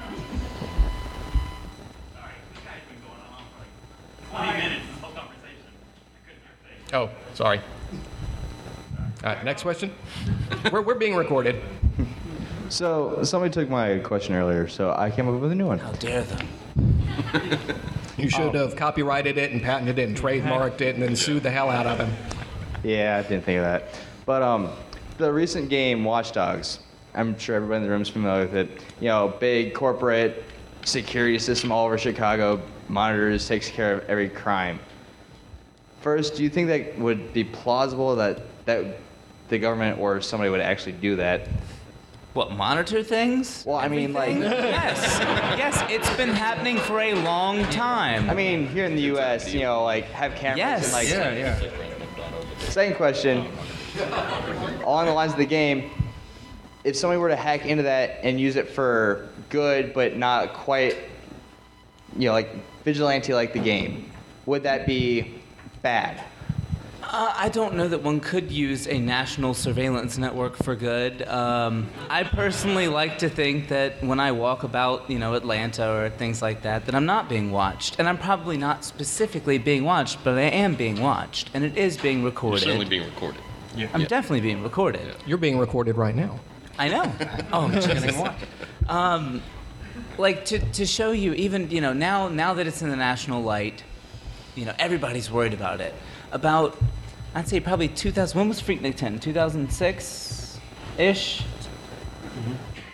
Oh, sorry. All right, next question. We're being recorded. So somebody took my question earlier, so I came up with a new one. How dare them? You should have copyrighted it and patented it and trademarked it and then sued the hell out of him. Yeah, I didn't think of that. But the recent game Watch Dogs, I'm sure everybody in the room is familiar with it. Big corporate security system all over Chicago, monitors, takes care of every crime. First, do you think that would be plausible that the government or somebody would actually do that? What, monitor things? Well, I mean, like... Yes, it's been happening for a long time. I mean, here in the U.S., have cameras and like... Yeah. Second question, along the lines of the game, if somebody were to hack into that and use it for good, but not quite, like vigilante like the game, would that be bad? I don't know that one could use a national surveillance network for good. I personally like to think that when I walk about, Atlanta or things like that I'm not being watched. And I'm probably not specifically being watched, but I am being watched. And it is being recorded. You're certainly being recorded. Yeah. I'm definitely being recorded. Yeah. You're being recorded right now. I know. Oh, Jesus. To show you, even, now that it's in the national light, everybody's worried about it. About, I'd say probably 2000, when was Freaknik 10? 2006-ish? Mm-hmm.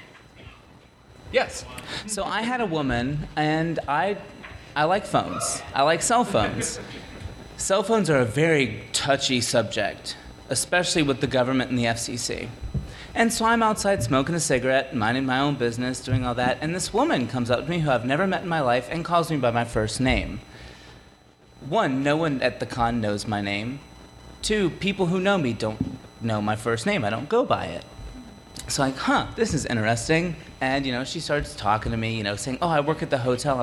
Yes. So I had a woman, and I like phones. I like cell phones. Cell phones are a very touchy subject, especially with the government and the FCC. And so I'm outside smoking a cigarette, minding my own business, doing all that, and this woman comes up to me who I've never met in my life and calls me by my first name. one, no one at the con knows my name. Two, people who know me don't know my first name. I don't go by it. So this is interesting. And, she starts talking to me, saying, oh, I work at the hotel.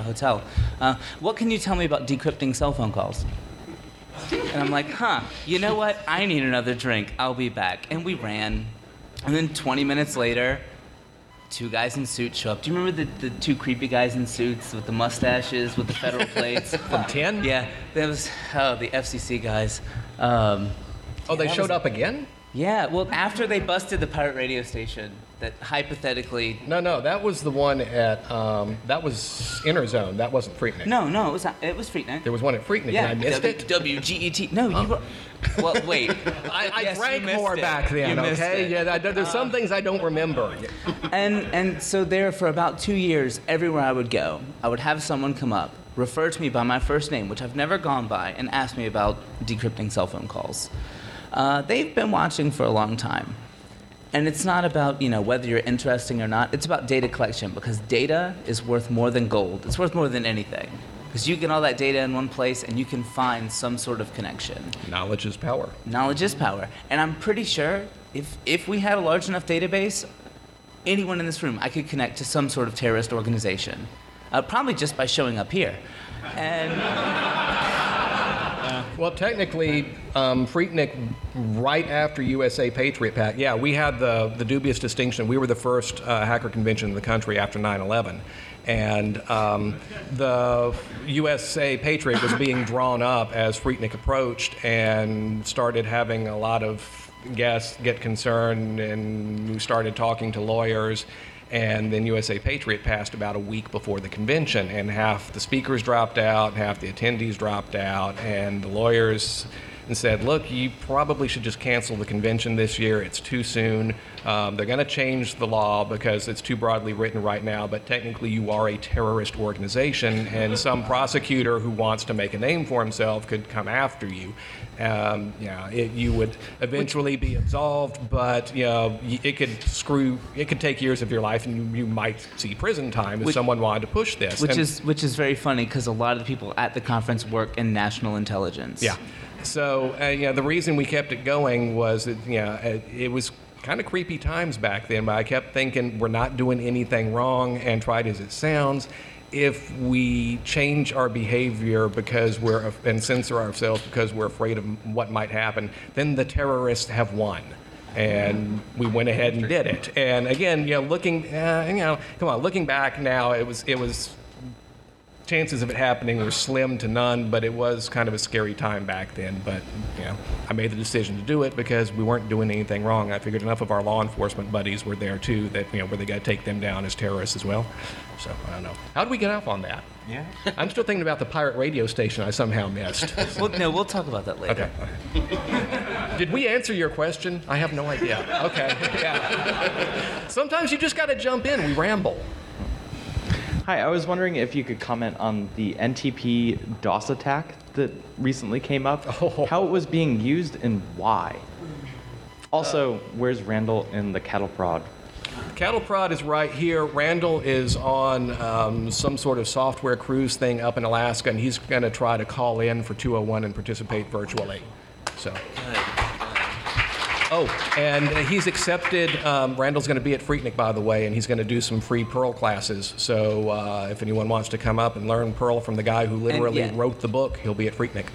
What can you tell me about decrypting cell phone calls? And I'm like, you know what? I need another drink. I'll be back. And we ran. And then 20 minutes later, two guys in suits show up. Do you remember the two creepy guys in suits with the mustaches, with the federal plates? From 10? Yeah. That was, the FCC guys. They showed up again? Yeah, well, after they busted the pirate radio station that hypothetically... No, that was the one at, that was Interzone. That wasn't Freaknik. No, it was Freaknik. There was one at Freaknik, and I missed it? WGET. No, you were... Well, wait. I drank more back then, okay? Yeah, there's some things I don't remember. And so there, for about 2 years, everywhere I would go, I would have someone come up, refer to me by my first name, which I've never gone by, and ask me about decrypting cell phone calls. They've been watching for a long time. And it's not about, whether you're interesting or not. It's about data collection, because data is worth more than gold. It's worth more than anything. Because you get all that data in one place, and you can find some sort of connection. Knowledge is power. Knowledge is power. And I'm pretty sure if we had a large enough database, anyone in this room, I could connect to some sort of terrorist organization. Probably just by showing up here. And... Well, technically, Freaknik, right after USA Patriot Pact, we had the dubious distinction. We were the first hacker convention in the country after 9/11. And the USA Patriot was being drawn up as Freaknik approached and started having a lot of guests get concerned, and we started talking to lawyers. And then USA Patriot passed about a week before the convention, and half the speakers dropped out, half the attendees dropped out, and the lawyers said, look, you probably should just cancel the convention this year. It's too soon. They're going to change the law because it's too broadly written right now, but technically you are a terrorist organization, and some prosecutor who wants to make a name for himself could come after you. You would eventually be absolved, but it could take years of your life, and you might see prison time if someone wanted to push this. Which is very funny, because a lot of the people at the conference work in national intelligence. Yeah. So the reason we kept it going was that it was kind of creepy times back then, but I kept thinking we're not doing anything wrong, and tried as it sounds, if we change our behavior and censor ourselves because we're afraid of what might happen, then the terrorists have won. And we went ahead and did it. And again, looking back now, it was chances of it happening were slim to none, but it was kind of a scary time back then. But I made the decision to do it because we weren't doing anything wrong. I figured enough of our law enforcement buddies were there too that where they got to take them down as terrorists as well. So I don't know. How did we get off on that? Yeah. I'm still thinking about the pirate radio station I somehow missed. We'll talk about that later. Okay. Did we answer your question? I have no idea. Okay. Yeah. Sometimes you just got to jump in. We ramble. Hi, I was wondering if you could comment on the NTP DOS attack that recently came up, how it was being used and why. Also, where's Randall in the cattle prod? Cattle prod is right here. Randall is on some sort of software cruise thing up in Alaska, and he's going to try to call in for 201 and participate virtually. So. Oh, and he's accepted. Randall's going to be at Freaknik, by the way, and he's going to do some free Perl classes. So if anyone wants to come up and learn Perl from the guy who literally wrote the book, he'll be at Freaknik.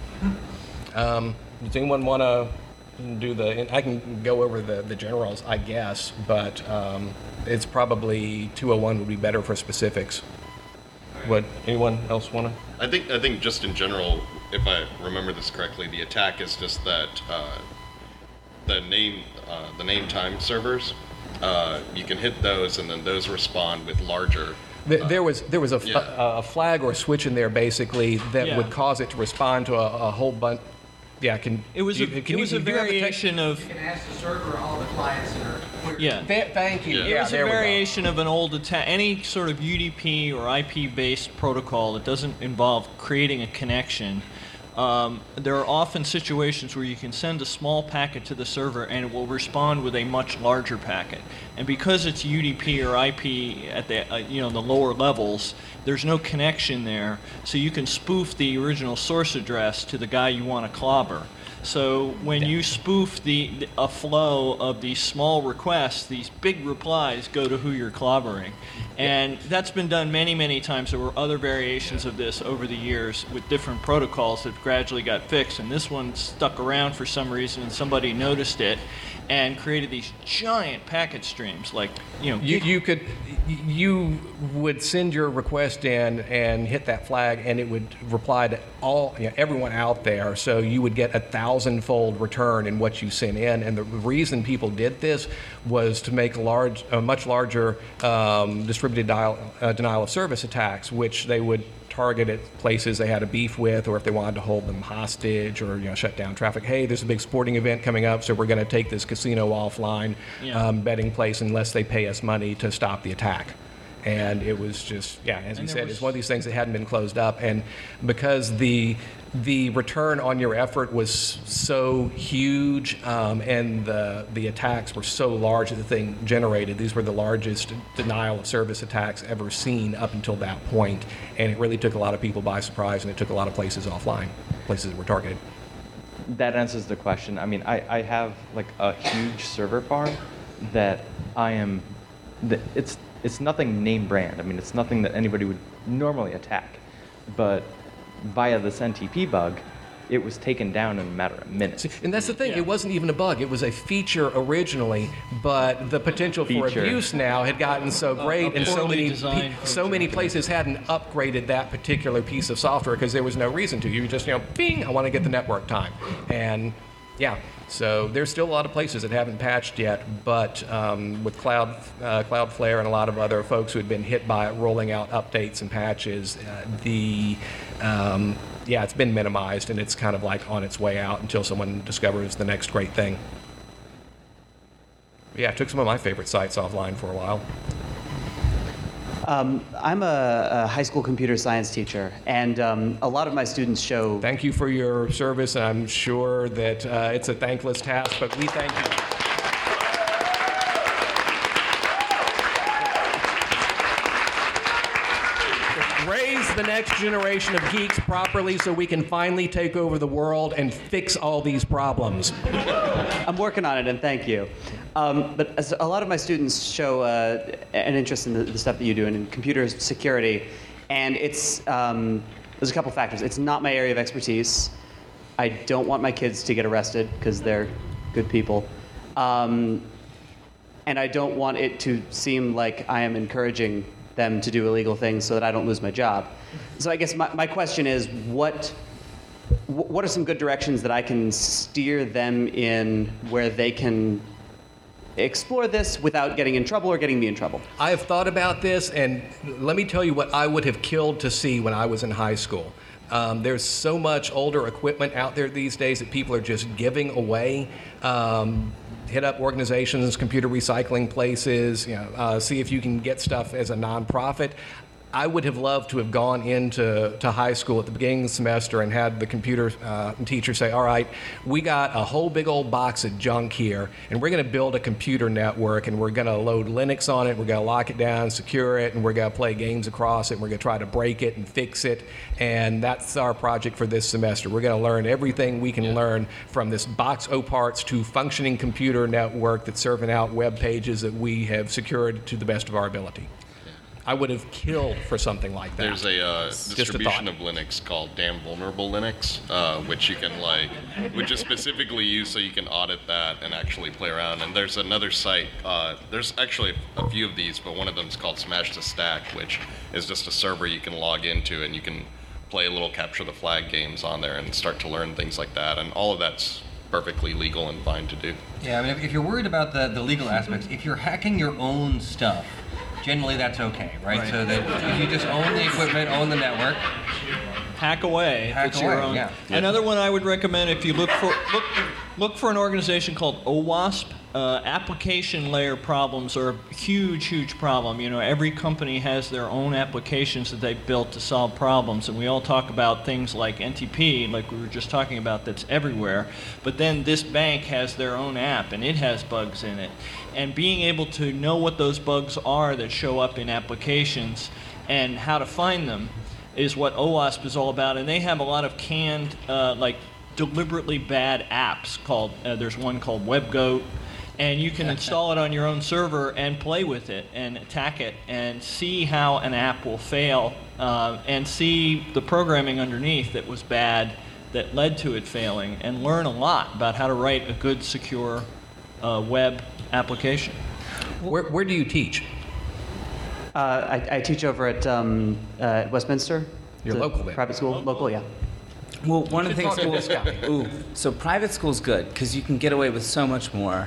Does anyone want to do I can go over the generals, I guess, but it's probably 201 would be better for specifics. Would anyone else want to? I think just in general, if I remember this correctly, the attack is just that the name time servers. You can hit those, and then those respond with larger. There was a flag or a switch in there basically that would cause it to respond to a whole bunch. Yeah, it was a variation of. You can ask the server all the clients that are. Yeah. Thank you. It was a variation of an old attack. Any sort of UDP or IP-based protocol that doesn't involve creating a connection there are often situations where you can send a small packet to the server and it will respond with a much larger packet. And because it's UDP or IP at the the lower levels, there's no connection there, so you can spoof the original source address to the guy you want to clobber. So when you spoof a flow of these small requests, these big replies go to who you're clobbering. And that's been done many, many times. There were other variations of this over the years with different protocols that gradually got fixed. And this one stuck around for some reason, and somebody noticed it and created these giant packet streams. Like, you would send your request in and hit that flag, and it would reply to everyone out there. So you would get 1,000-fold return in what you sent in. And the reason people did this was to make a much larger distributed denial of service attacks, which they would target at places they had a beef with, or if they wanted to hold them hostage or shut down traffic. Hey, there's a big sporting event coming up, so we're going to take this casino offline, betting place, unless they pay us money to stop the attack. And it was just, as you said, it's one of these things that hadn't been closed up. And because the return on your effort was so huge, and the attacks were so large that the thing generated, these were the largest denial of service attacks ever seen up until that point. And it really took a lot of people by surprise, and it took a lot of places offline, places that were targeted. That answers the question. I mean, I have like a huge server farm that it's nothing name brand. I mean, it's nothing that anybody would normally attack. But via this NTP bug, it was taken down in a matter of minutes. And that's the thing, It wasn't even a bug, it was a feature originally, but the potential for abuse now had gotten so great, and so many places hadn't upgraded that particular piece of software because there was no reason to. You just, bing, I want to get the network time. And so there's still a lot of places that haven't patched yet, but with Cloudflare and a lot of other folks who had been hit by it rolling out updates and patches, it's been minimized, and it's kind of like on its way out until someone discovers the next great thing. It took some of my favorite sites offline for a while. I'm a high school computer science teacher, and a lot of my students show... Thank you for your service. I'm sure that it's a thankless task, but we thank you. Raise the next generation of geeks properly so we can finally take over the world and fix all these problems. I'm working on it, and thank you. But as a lot of my students show an interest in the stuff that you do and in computer security, and there's a couple factors. It's not my area of expertise. I don't want my kids to get arrested because they're good people. And I don't want it to seem like I am encouraging them to do illegal things so that I don't lose my job. So I guess my question is, what are some good directions that I can steer them in where they can explore this without getting in trouble or getting me in trouble? I have thought about this, and let me tell you what I would have killed to see when I was in high school. There's so much older equipment out there these days that people are just giving away. Hit up organizations, computer recycling places, see if you can get stuff as a nonprofit. I would have loved to have gone into high school at the beginning of the semester and had the computer teacher say, all right, we got a whole big old box of junk here, and we're going to build a computer network, and we're going to load Linux on it, we're going to lock it down, secure it, and we're going to play games across it, and we're going to try to break it and fix it, and that's our project for this semester. We're going to learn everything we can learn from this box of parts to functioning computer network that's serving out web pages that we have secured to the best of our ability. I would have killed for something like that. There's a distribution of Linux called Damn Vulnerable Linux, which you can which is specifically used so you can audit that and actually play around. And there's another site, there's actually a few of these, but one of them is called Smash the Stack, which is just a server you can log into, and you can play little capture the flag games on there and start to learn things like that. And all of that's perfectly legal and fine to do. Yeah, I mean, if you're worried about the legal aspects, if you're hacking your own stuff, generally that's okay, right? So that if you just own the equipment, own the network, hack away. Hack it's away, your own. yeah. Another one I would recommend, if you look Look for an organization called OWASP. Application layer problems are a huge, huge problem. You know, every company has their own applications that they've built to solve problems, and we all talk about things like NTP, like we were just talking about, that's everywhere. But then this bank has their own app, and it has bugs in it. And being able to know what those bugs are that show up in applications and how to find them is what OWASP is all about. And they have a lot of canned, like deliberately bad apps called, there's one called WebGoat, and you can install it on your own server and play with it and attack it and see how an app will fail and see the programming underneath that was bad that led to it failing, and learn a lot about how to write a good, secure web application. Where do you teach? I teach over at Westminster. You're local there. Private school, local, yeah. Well, one of the things. Talk to this guy. Ooh, so private school's good because you can get away with so much more.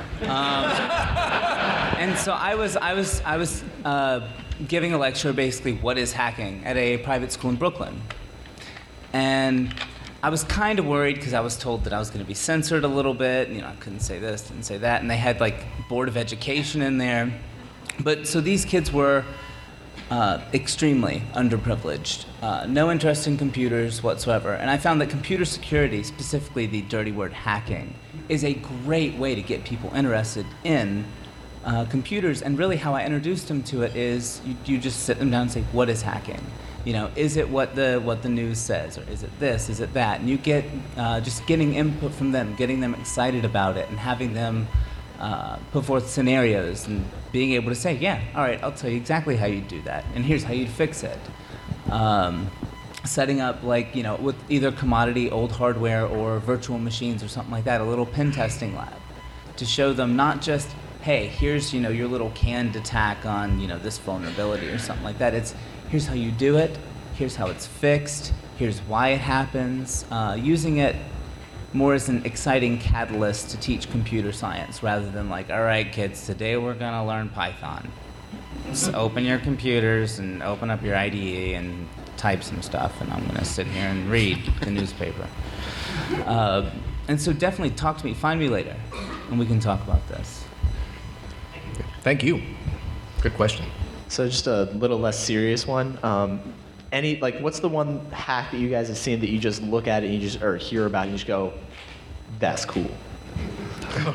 And so I was giving a lecture, basically, what is hacking, at a private school in Brooklyn, and I was kind of worried because I was told that I was going to be censored a little bit. You know, I couldn't say this, didn't say that, and they had like Board of Education in there. But so these kids were extremely underprivileged, no interest in computers whatsoever. And I found that computer security, specifically the dirty word hacking, is a great way to get people interested in computers. And really how I introduced them to it is you just sit them down and say, what is hacking? You know, is it what the news says, or is it this, is it that? And you get just getting input from them, getting them excited about it, and having them put forth scenarios and being able to say, yeah, all right, I'll tell you exactly how you do that, and here's how you'd fix it. Setting up, like, you know, with either commodity old hardware or virtual machines or something like that, a little pen testing lab to show them not just, hey, here's, you know, your little canned attack on, you know, this vulnerability or something like that. It's here's how you do it, here's how it's fixed, here's why it happens, using it more as an exciting catalyst to teach computer science rather than like, all right, kids, today we're going to learn Python. So open your computers and open up your IDE and type some stuff, and I'm going to sit here and read the newspaper. And so definitely talk to me, find me later, and we can talk about this. Thank you. Good question. So just a little less serious one. What's the one hack that you guys have seen that you just look at it and you just, or hear about and you just go, that's cool? It's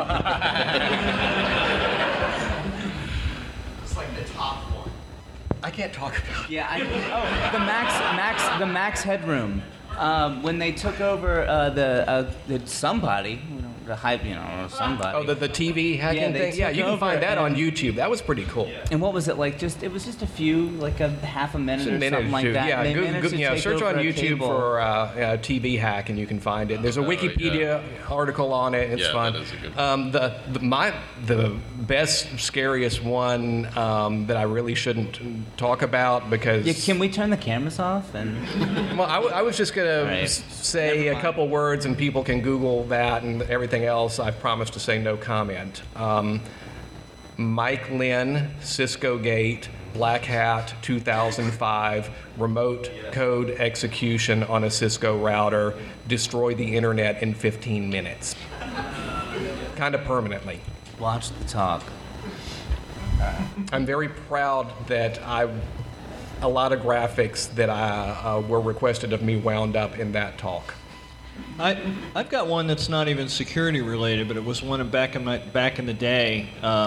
like the top one. I can't talk about it. Yeah, the Max Headroom. When they took over somebody, you know, the hype, you know, somebody. Oh, the TV hacking thing? Yeah, you can find that on YouTube. That was pretty cool. And what was it like? It was just a few, like a half a minute or something like that. Yeah, search on YouTube cable. for TV hack, and you can find it. There's a Wikipedia article on it. It's fun. That is a good one. The best, scariest one that I really shouldn't talk about because. Yeah, can we turn the cameras off? And well, I was just gonna say a couple words, and people can Google that, and everything else I've promised to say no comment. Mike Lynn, Cisco Gate, Black Hat 2005, remote code execution on a Cisco router, destroy the internet in 15 minutes. Kind of permanently. Watch the talk. I'm very proud that a lot of graphics that were requested of me wound up in that talk. I've got one that's not even security related, but it was one back in the day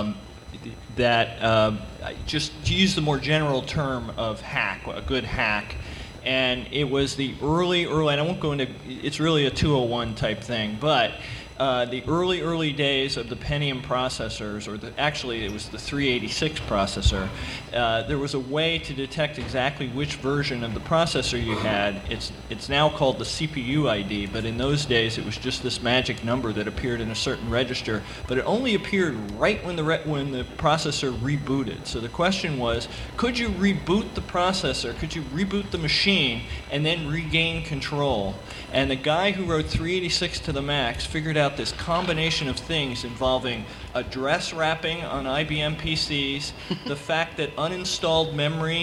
that just to use the more general term of hack, a good hack, and it was the early, and I won't go into, it's really a 201 type thing, but the early days of the Pentium processors, or actually it was the 386 processor, there was a way to detect exactly which version of the processor you had. It's now called the CPU ID, but in those days it was just this magic number that appeared in a certain register, but it only appeared right when the processor rebooted. So the question was, could you reboot the processor, could you reboot the machine, and then regain control? And the guy who wrote 386 to the max figured out this combination of things involving address wrapping on IBM PCs, the fact that uninstalled memory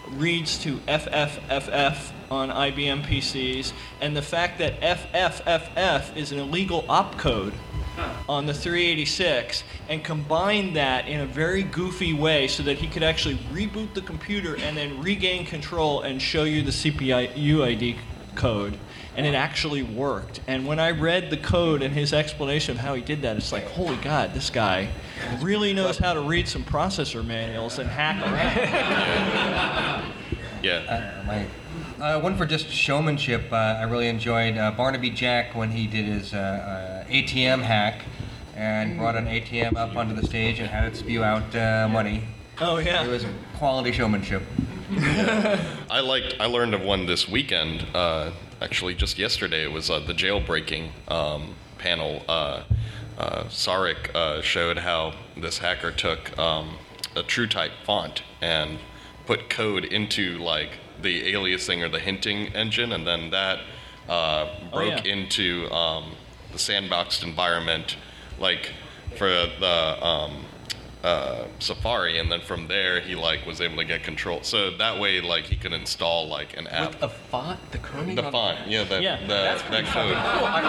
reads to FFFF on IBM PCs, and the fact that FFFF is an illegal opcode on the 386, and combined that in a very goofy way so that he could actually reboot the computer and then regain control and show you the CPU ID code. And it actually worked. And when I read the code and his explanation of how he did that, it's like, holy God, this guy really knows how to read some processor manuals and hack around. Yeah. One for just showmanship, I really enjoyed Barnaby Jack when he did his ATM hack and brought an ATM up onto the stage and had it spew out money. Oh, yeah. It was quality showmanship. I learned of one this weekend. Actually, just yesterday, it was the jailbreaking panel. Sarek showed how this hacker took a TrueType font and put code into like the aliasing or the hinting engine, and then that broke into the sandboxed environment, like for the Safari, and then from there he like was able to get control. So that way, like he could install like an app. With the font, the coding. The font, that code.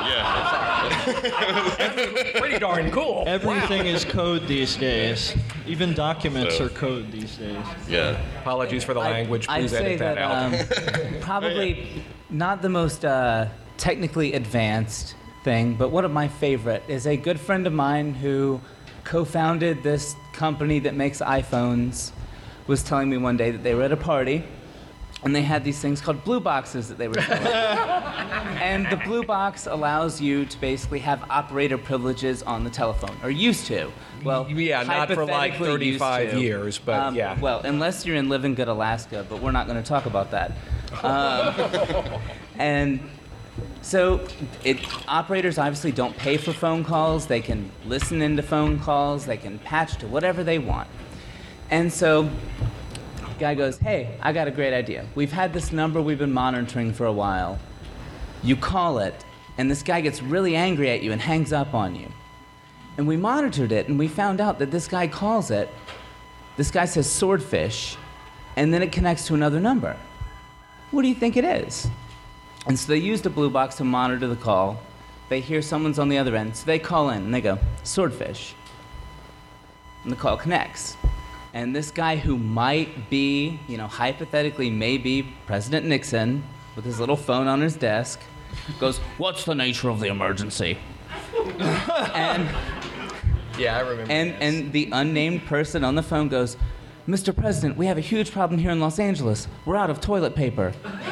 Pretty darn cool. Everything is code these days. Even documents are code these days. Yeah. Apologies for the language. I'd Please say edit that out. probably not the most technically advanced thing, but one of my favorite is a good friend of mine who co-founded this company that makes iPhones, was telling me one day that they were at a party and they had these things called blue boxes that they were selling. And the blue box allows you to basically have operator privileges on the telephone, or used to. Well, yeah, not for like hypothetically used 35 to. years, but yeah. Well, unless you're in Living Good, Alaska, but we're not going to talk about that. And so operators obviously don't pay for phone calls. They can listen into phone calls. They can patch to whatever they want. And so guy goes, hey, I got a great idea. We've had this number we've been monitoring for a while. You call it, and this guy gets really angry at you and hangs up on you. And we monitored it, and we found out that this guy calls it. This guy says swordfish, and then it connects to another number. What do you think it is? And so they use the blue box to monitor the call. They hear someone's on the other end, so they call in, and they go, swordfish. And the call connects. And this guy who might be, hypothetically may be President Nixon with his little phone on his desk, goes, what's the nature of the emergency? And yeah, I remember. And the unnamed person on the phone goes, Mr. President, we have a huge problem here in Los Angeles. We're out of toilet paper.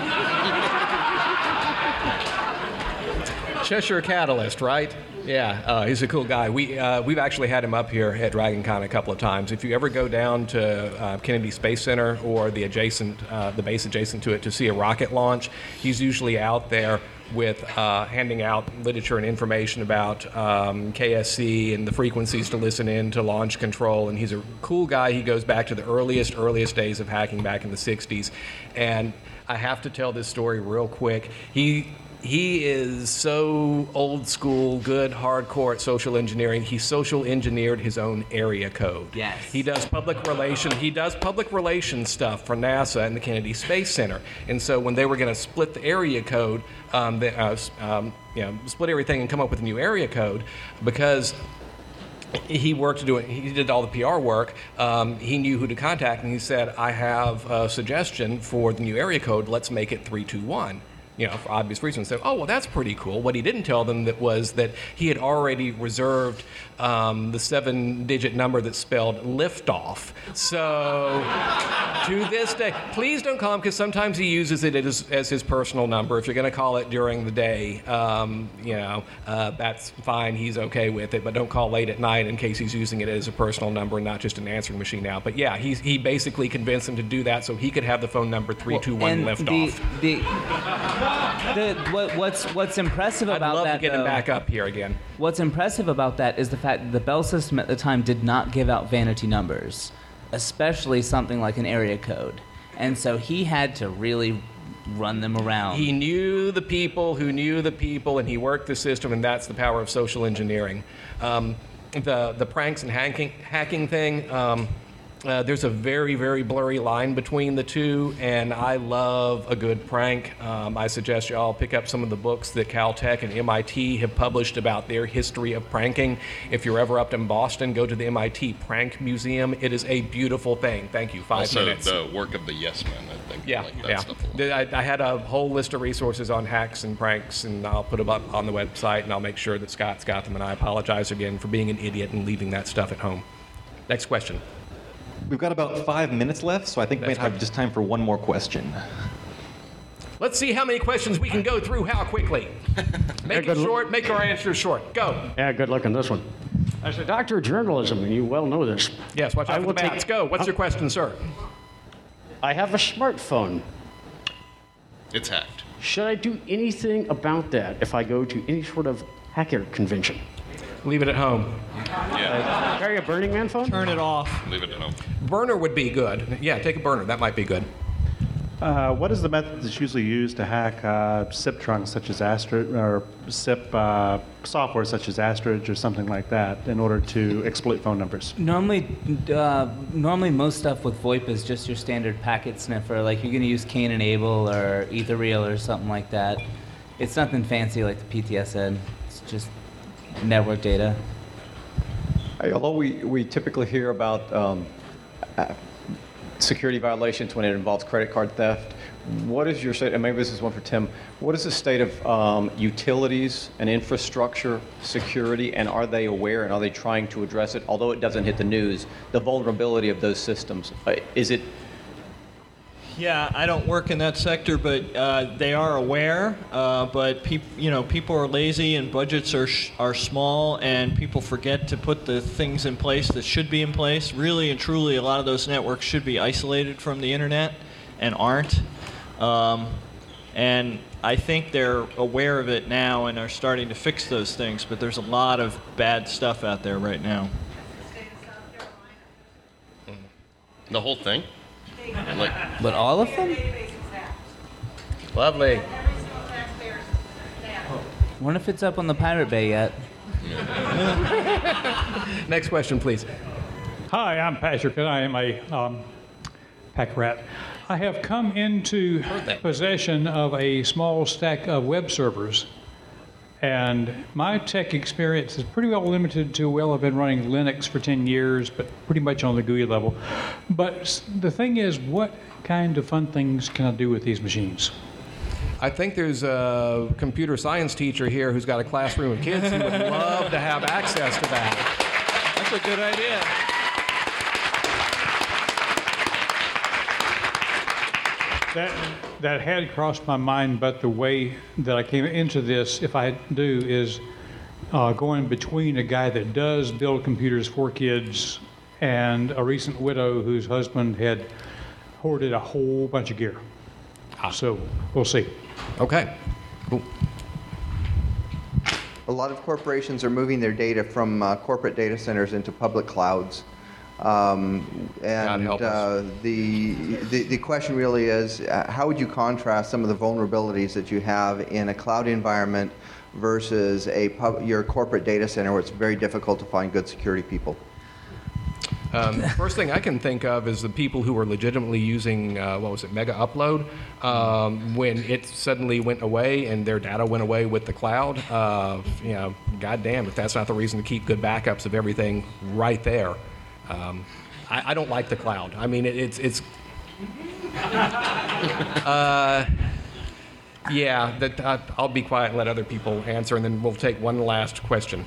Cheshire Catalyst, right? Yeah, he's a cool guy. We've actually had him up here at DragonCon a couple of times. If you ever go down to Kennedy Space Center or the base adjacent to it to see a rocket launch, he's usually out there with handing out literature and information about KSC and the frequencies to listen in to launch control. And he's a cool guy. He goes back to the earliest days of hacking back in the 60s. And I have to tell this story real quick. He is so old school, good, hardcore at social engineering. He social engineered his own area code. Yes. He does public relations stuff for NASA and the Kennedy Space Center. And so when they were going to split the area code, split everything and come up with a new area code, because he did all the PR work. He knew who to contact, and he said, I have a suggestion for the new area code. Let's make it 321. For obvious reasons. So, well, that's pretty cool. What he didn't tell them was that he had already reserved the 7-digit number that spelled liftoff. So, to this day, please don't call him, because sometimes he uses it as his personal number. If you're going to call it during the day, that's fine. He's okay with it. But don't call late at night in case he's using it as a personal number and not just an answering machine now. But yeah, he basically convinced him to do that so he could have the phone number 321 liftoff. What's impressive about that, I'd love to get him back up here again. What's impressive about that is the fact that the Bell system at the time did not give out vanity numbers, especially something like an area code. And so he had to really run them around. He knew the people who knew the people, and he worked the system, and that's the power of social engineering. The pranks and hacking thing, There's a very, very blurry line between the two, and I love a good prank. I suggest you all pick up some of the books that Caltech and MIT have published about their history of pranking. If you're ever up in Boston, go to the MIT Prank Museum. It is a beautiful thing. Thank you. 5 minutes. Also, the work of the Yes Men, I think. Yeah, like that yeah. stuff. I had a whole list of resources on hacks and pranks, and I'll put them up on the website, and I'll make sure that Scott's got them, and I apologize again for being an idiot and leaving that stuff at home. Next question. We've got about 5 minutes left, so I think we might have just time for one more question. Let's see how many questions we can go through how quickly. Make it short, make our answers short. Go. Yeah, good luck on this one. As a doctor of journalism, and you well know this. Yes, watch out for the bats. Go. What's your question, sir? I have a smartphone. It's hacked. Should I do anything about that if I go to any sort of hacker convention? Leave it at home. Yeah. Carry a Burning Man phone? Turn it off. Leave it at home. Burner would be good. Yeah, take a burner. That might be good. What is the method that's usually used to hack SIP trunks such as or SIP software such as Astridge or something like that in order to exploit phone numbers? Normally most stuff with VoIP is just your standard packet sniffer. Like you're going to use Kane Enable or Ethereal or something like that. It's nothing fancy like the PTSN. It's just network data. Hey, although we typically hear about security violations when it involves credit card theft, what is your state, and maybe this is one for Tim, what is the state of utilities and infrastructure security, and are they aware and are they trying to address it? Although it doesn't hit the news, the vulnerability of those systems, is it? Yeah, I don't work in that sector, but they are aware. But people are lazy, and budgets are small, and people forget to put the things in place that should be in place. Really and truly, a lot of those networks should be isolated from the internet, and aren't. And I think they're aware of it now and are starting to fix those things. But there's a lot of bad stuff out there right now. The whole thing? But all of them? Lovely. Wonder if it's up on the Pirate Bay yet. Next question, please. Hi, I'm Patrick, and I am a pack rat. I have come into possession of a small stack of web servers, and my tech experience is pretty well limited to, well, I've been running Linux for 10 years, but pretty much on the GUI level. But the thing is, what kind of fun things can I do with these machines? I think there's a computer science teacher here who's got a classroom of kids who would love to have access to that. That's a good idea. That had crossed my mind, but the way that I came into this, if I do, is going between a guy that does build computers for kids and a recent widow whose husband had hoarded a whole bunch of gear. So we'll see. Okay. Cool. A lot of corporations are moving their data from corporate data centers into public clouds. The question really is, how would you contrast some of the vulnerabilities that you have in a cloud environment versus your corporate data center where it's very difficult to find good security people? First thing I can think of is the people who were legitimately using, Mega Upload, when it suddenly went away and their data went away with the cloud. Goddamn, if that's not the reason to keep good backups of everything right there. I don't like the cloud. I mean, it's I'll be quiet and let other people answer, and then we'll take one last question.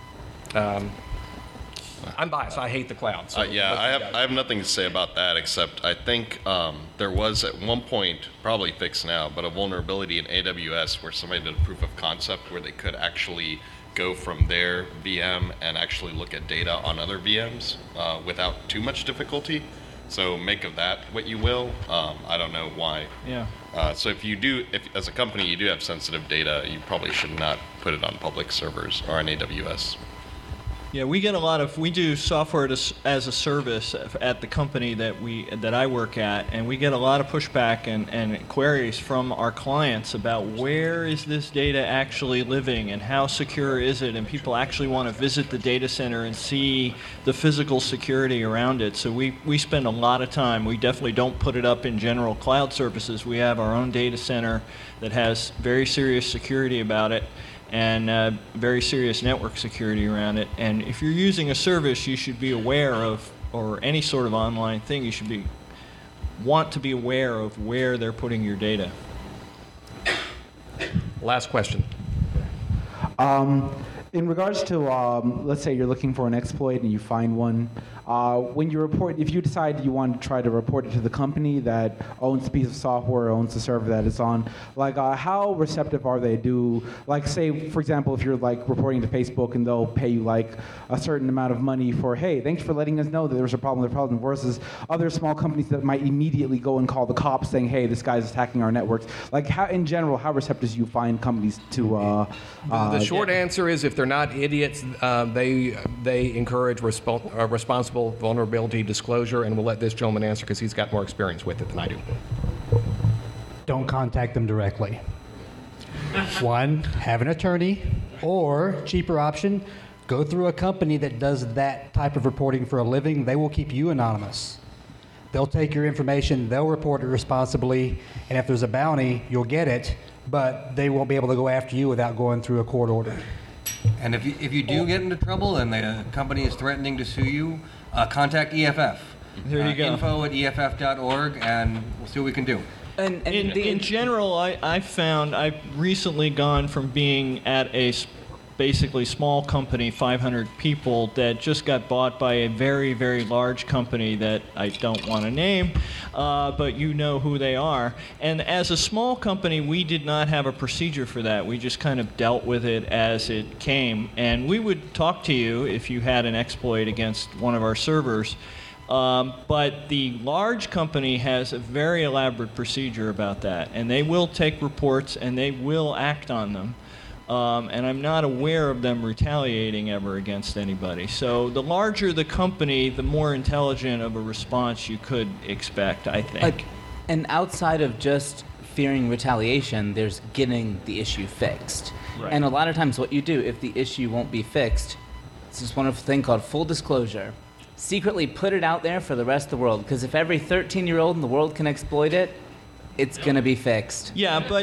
I'm biased. I hate the cloud. So I have nothing to say about that, except I think there was at one point, probably fixed now, but a vulnerability in AWS where somebody did a proof of concept where they could actually go from their VM and actually look at data on other VMs without too much difficulty. So make of that what you will. I don't know why. Yeah. So if as a company you do have sensitive data, you probably should not put it on public servers or on AWS. Yeah, we get a lot of, we do software as a service at the company that I work at, and we get a lot of pushback and queries from our clients about where is this data actually living and how secure is it, and people actually want to visit the data center and see the physical security around it. So we spend a lot of time. We definitely don't put it up in general cloud services. We have our own data center that has very serious security about it, and very serious network security around it. And if you're using a service, you should be aware of, or any sort of online thing, you should want to be aware of where they're putting your data. Last question. In regards to, let's say you're looking for an exploit and you find one, when you report, if you decide you want to try to report it to the company that owns the piece of software, owns the server that it's on, like how receptive are they? Like say, for example, if you're like reporting to Facebook and they'll pay you like a certain amount of money for, hey, thanks for letting us know that there's a problem with the problem, versus other small companies that might immediately go and call the cops saying, hey, this guy's attacking our networks. Like how, in general, how receptive do you find companies to? The short answer is if they're not idiots, they encourage responsible vulnerability disclosure, and we'll let this gentleman answer because he's got more experience with it than I do. Don't contact them directly. One, have an attorney, or cheaper option, go through a company that does that type of reporting for a living. They will keep you anonymous. They'll take your information, they'll report it responsibly, and if there's a bounty, you'll get it, but they won't be able to go after you without going through a court order. And if you do get into trouble and the company is threatening to sue you, contact EFF. There you go. info@EFF.org, and we'll see what we can do. In general, I've found I've recently gone from being at a basically small company, 500 people, that just got bought by a very, very large company that I don't want to name, but you know who they are. And as a small company, we did not have a procedure for that. We just kind of dealt with it as it came. And we would talk to you if you had an exploit against one of our servers. But the large company has a very elaborate procedure about that, and they will take reports and they will act on them. And I'm not aware of them retaliating ever against anybody. So the larger the company, the more intelligent of a response you could expect, I think. And outside of just fearing retaliation, there's getting the issue fixed. Right. And a lot of times what you do, if the issue won't be fixed, it's this wonderful thing called full disclosure. Secretly put it out there for the rest of the world, because if every 13-year-old in the world can exploit it, it's going to be fixed. Yeah, but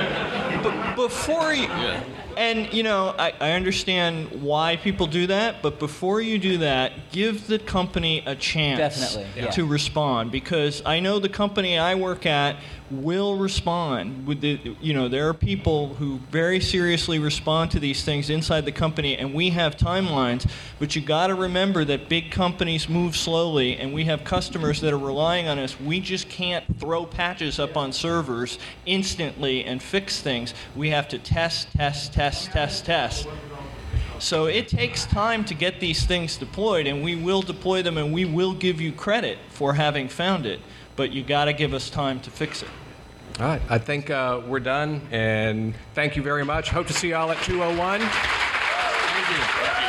before you... Yeah. And, you know, I understand why people do that, but before you do that, give the company a chance to respond, because I know the company I work at will respond. There are people who very seriously respond to these things inside the company, and we have timelines, but you got to remember that big companies move slowly, and we have customers that are relying on us. We just can't throw patches up on servers instantly and fix things. We have to test. So it takes time to get these things deployed, and we will deploy them, and we will give you credit for having found it, but you got to give us time to fix it. All right, I think we're done, and thank you very much. Hope to see y'all at 201. Thank you.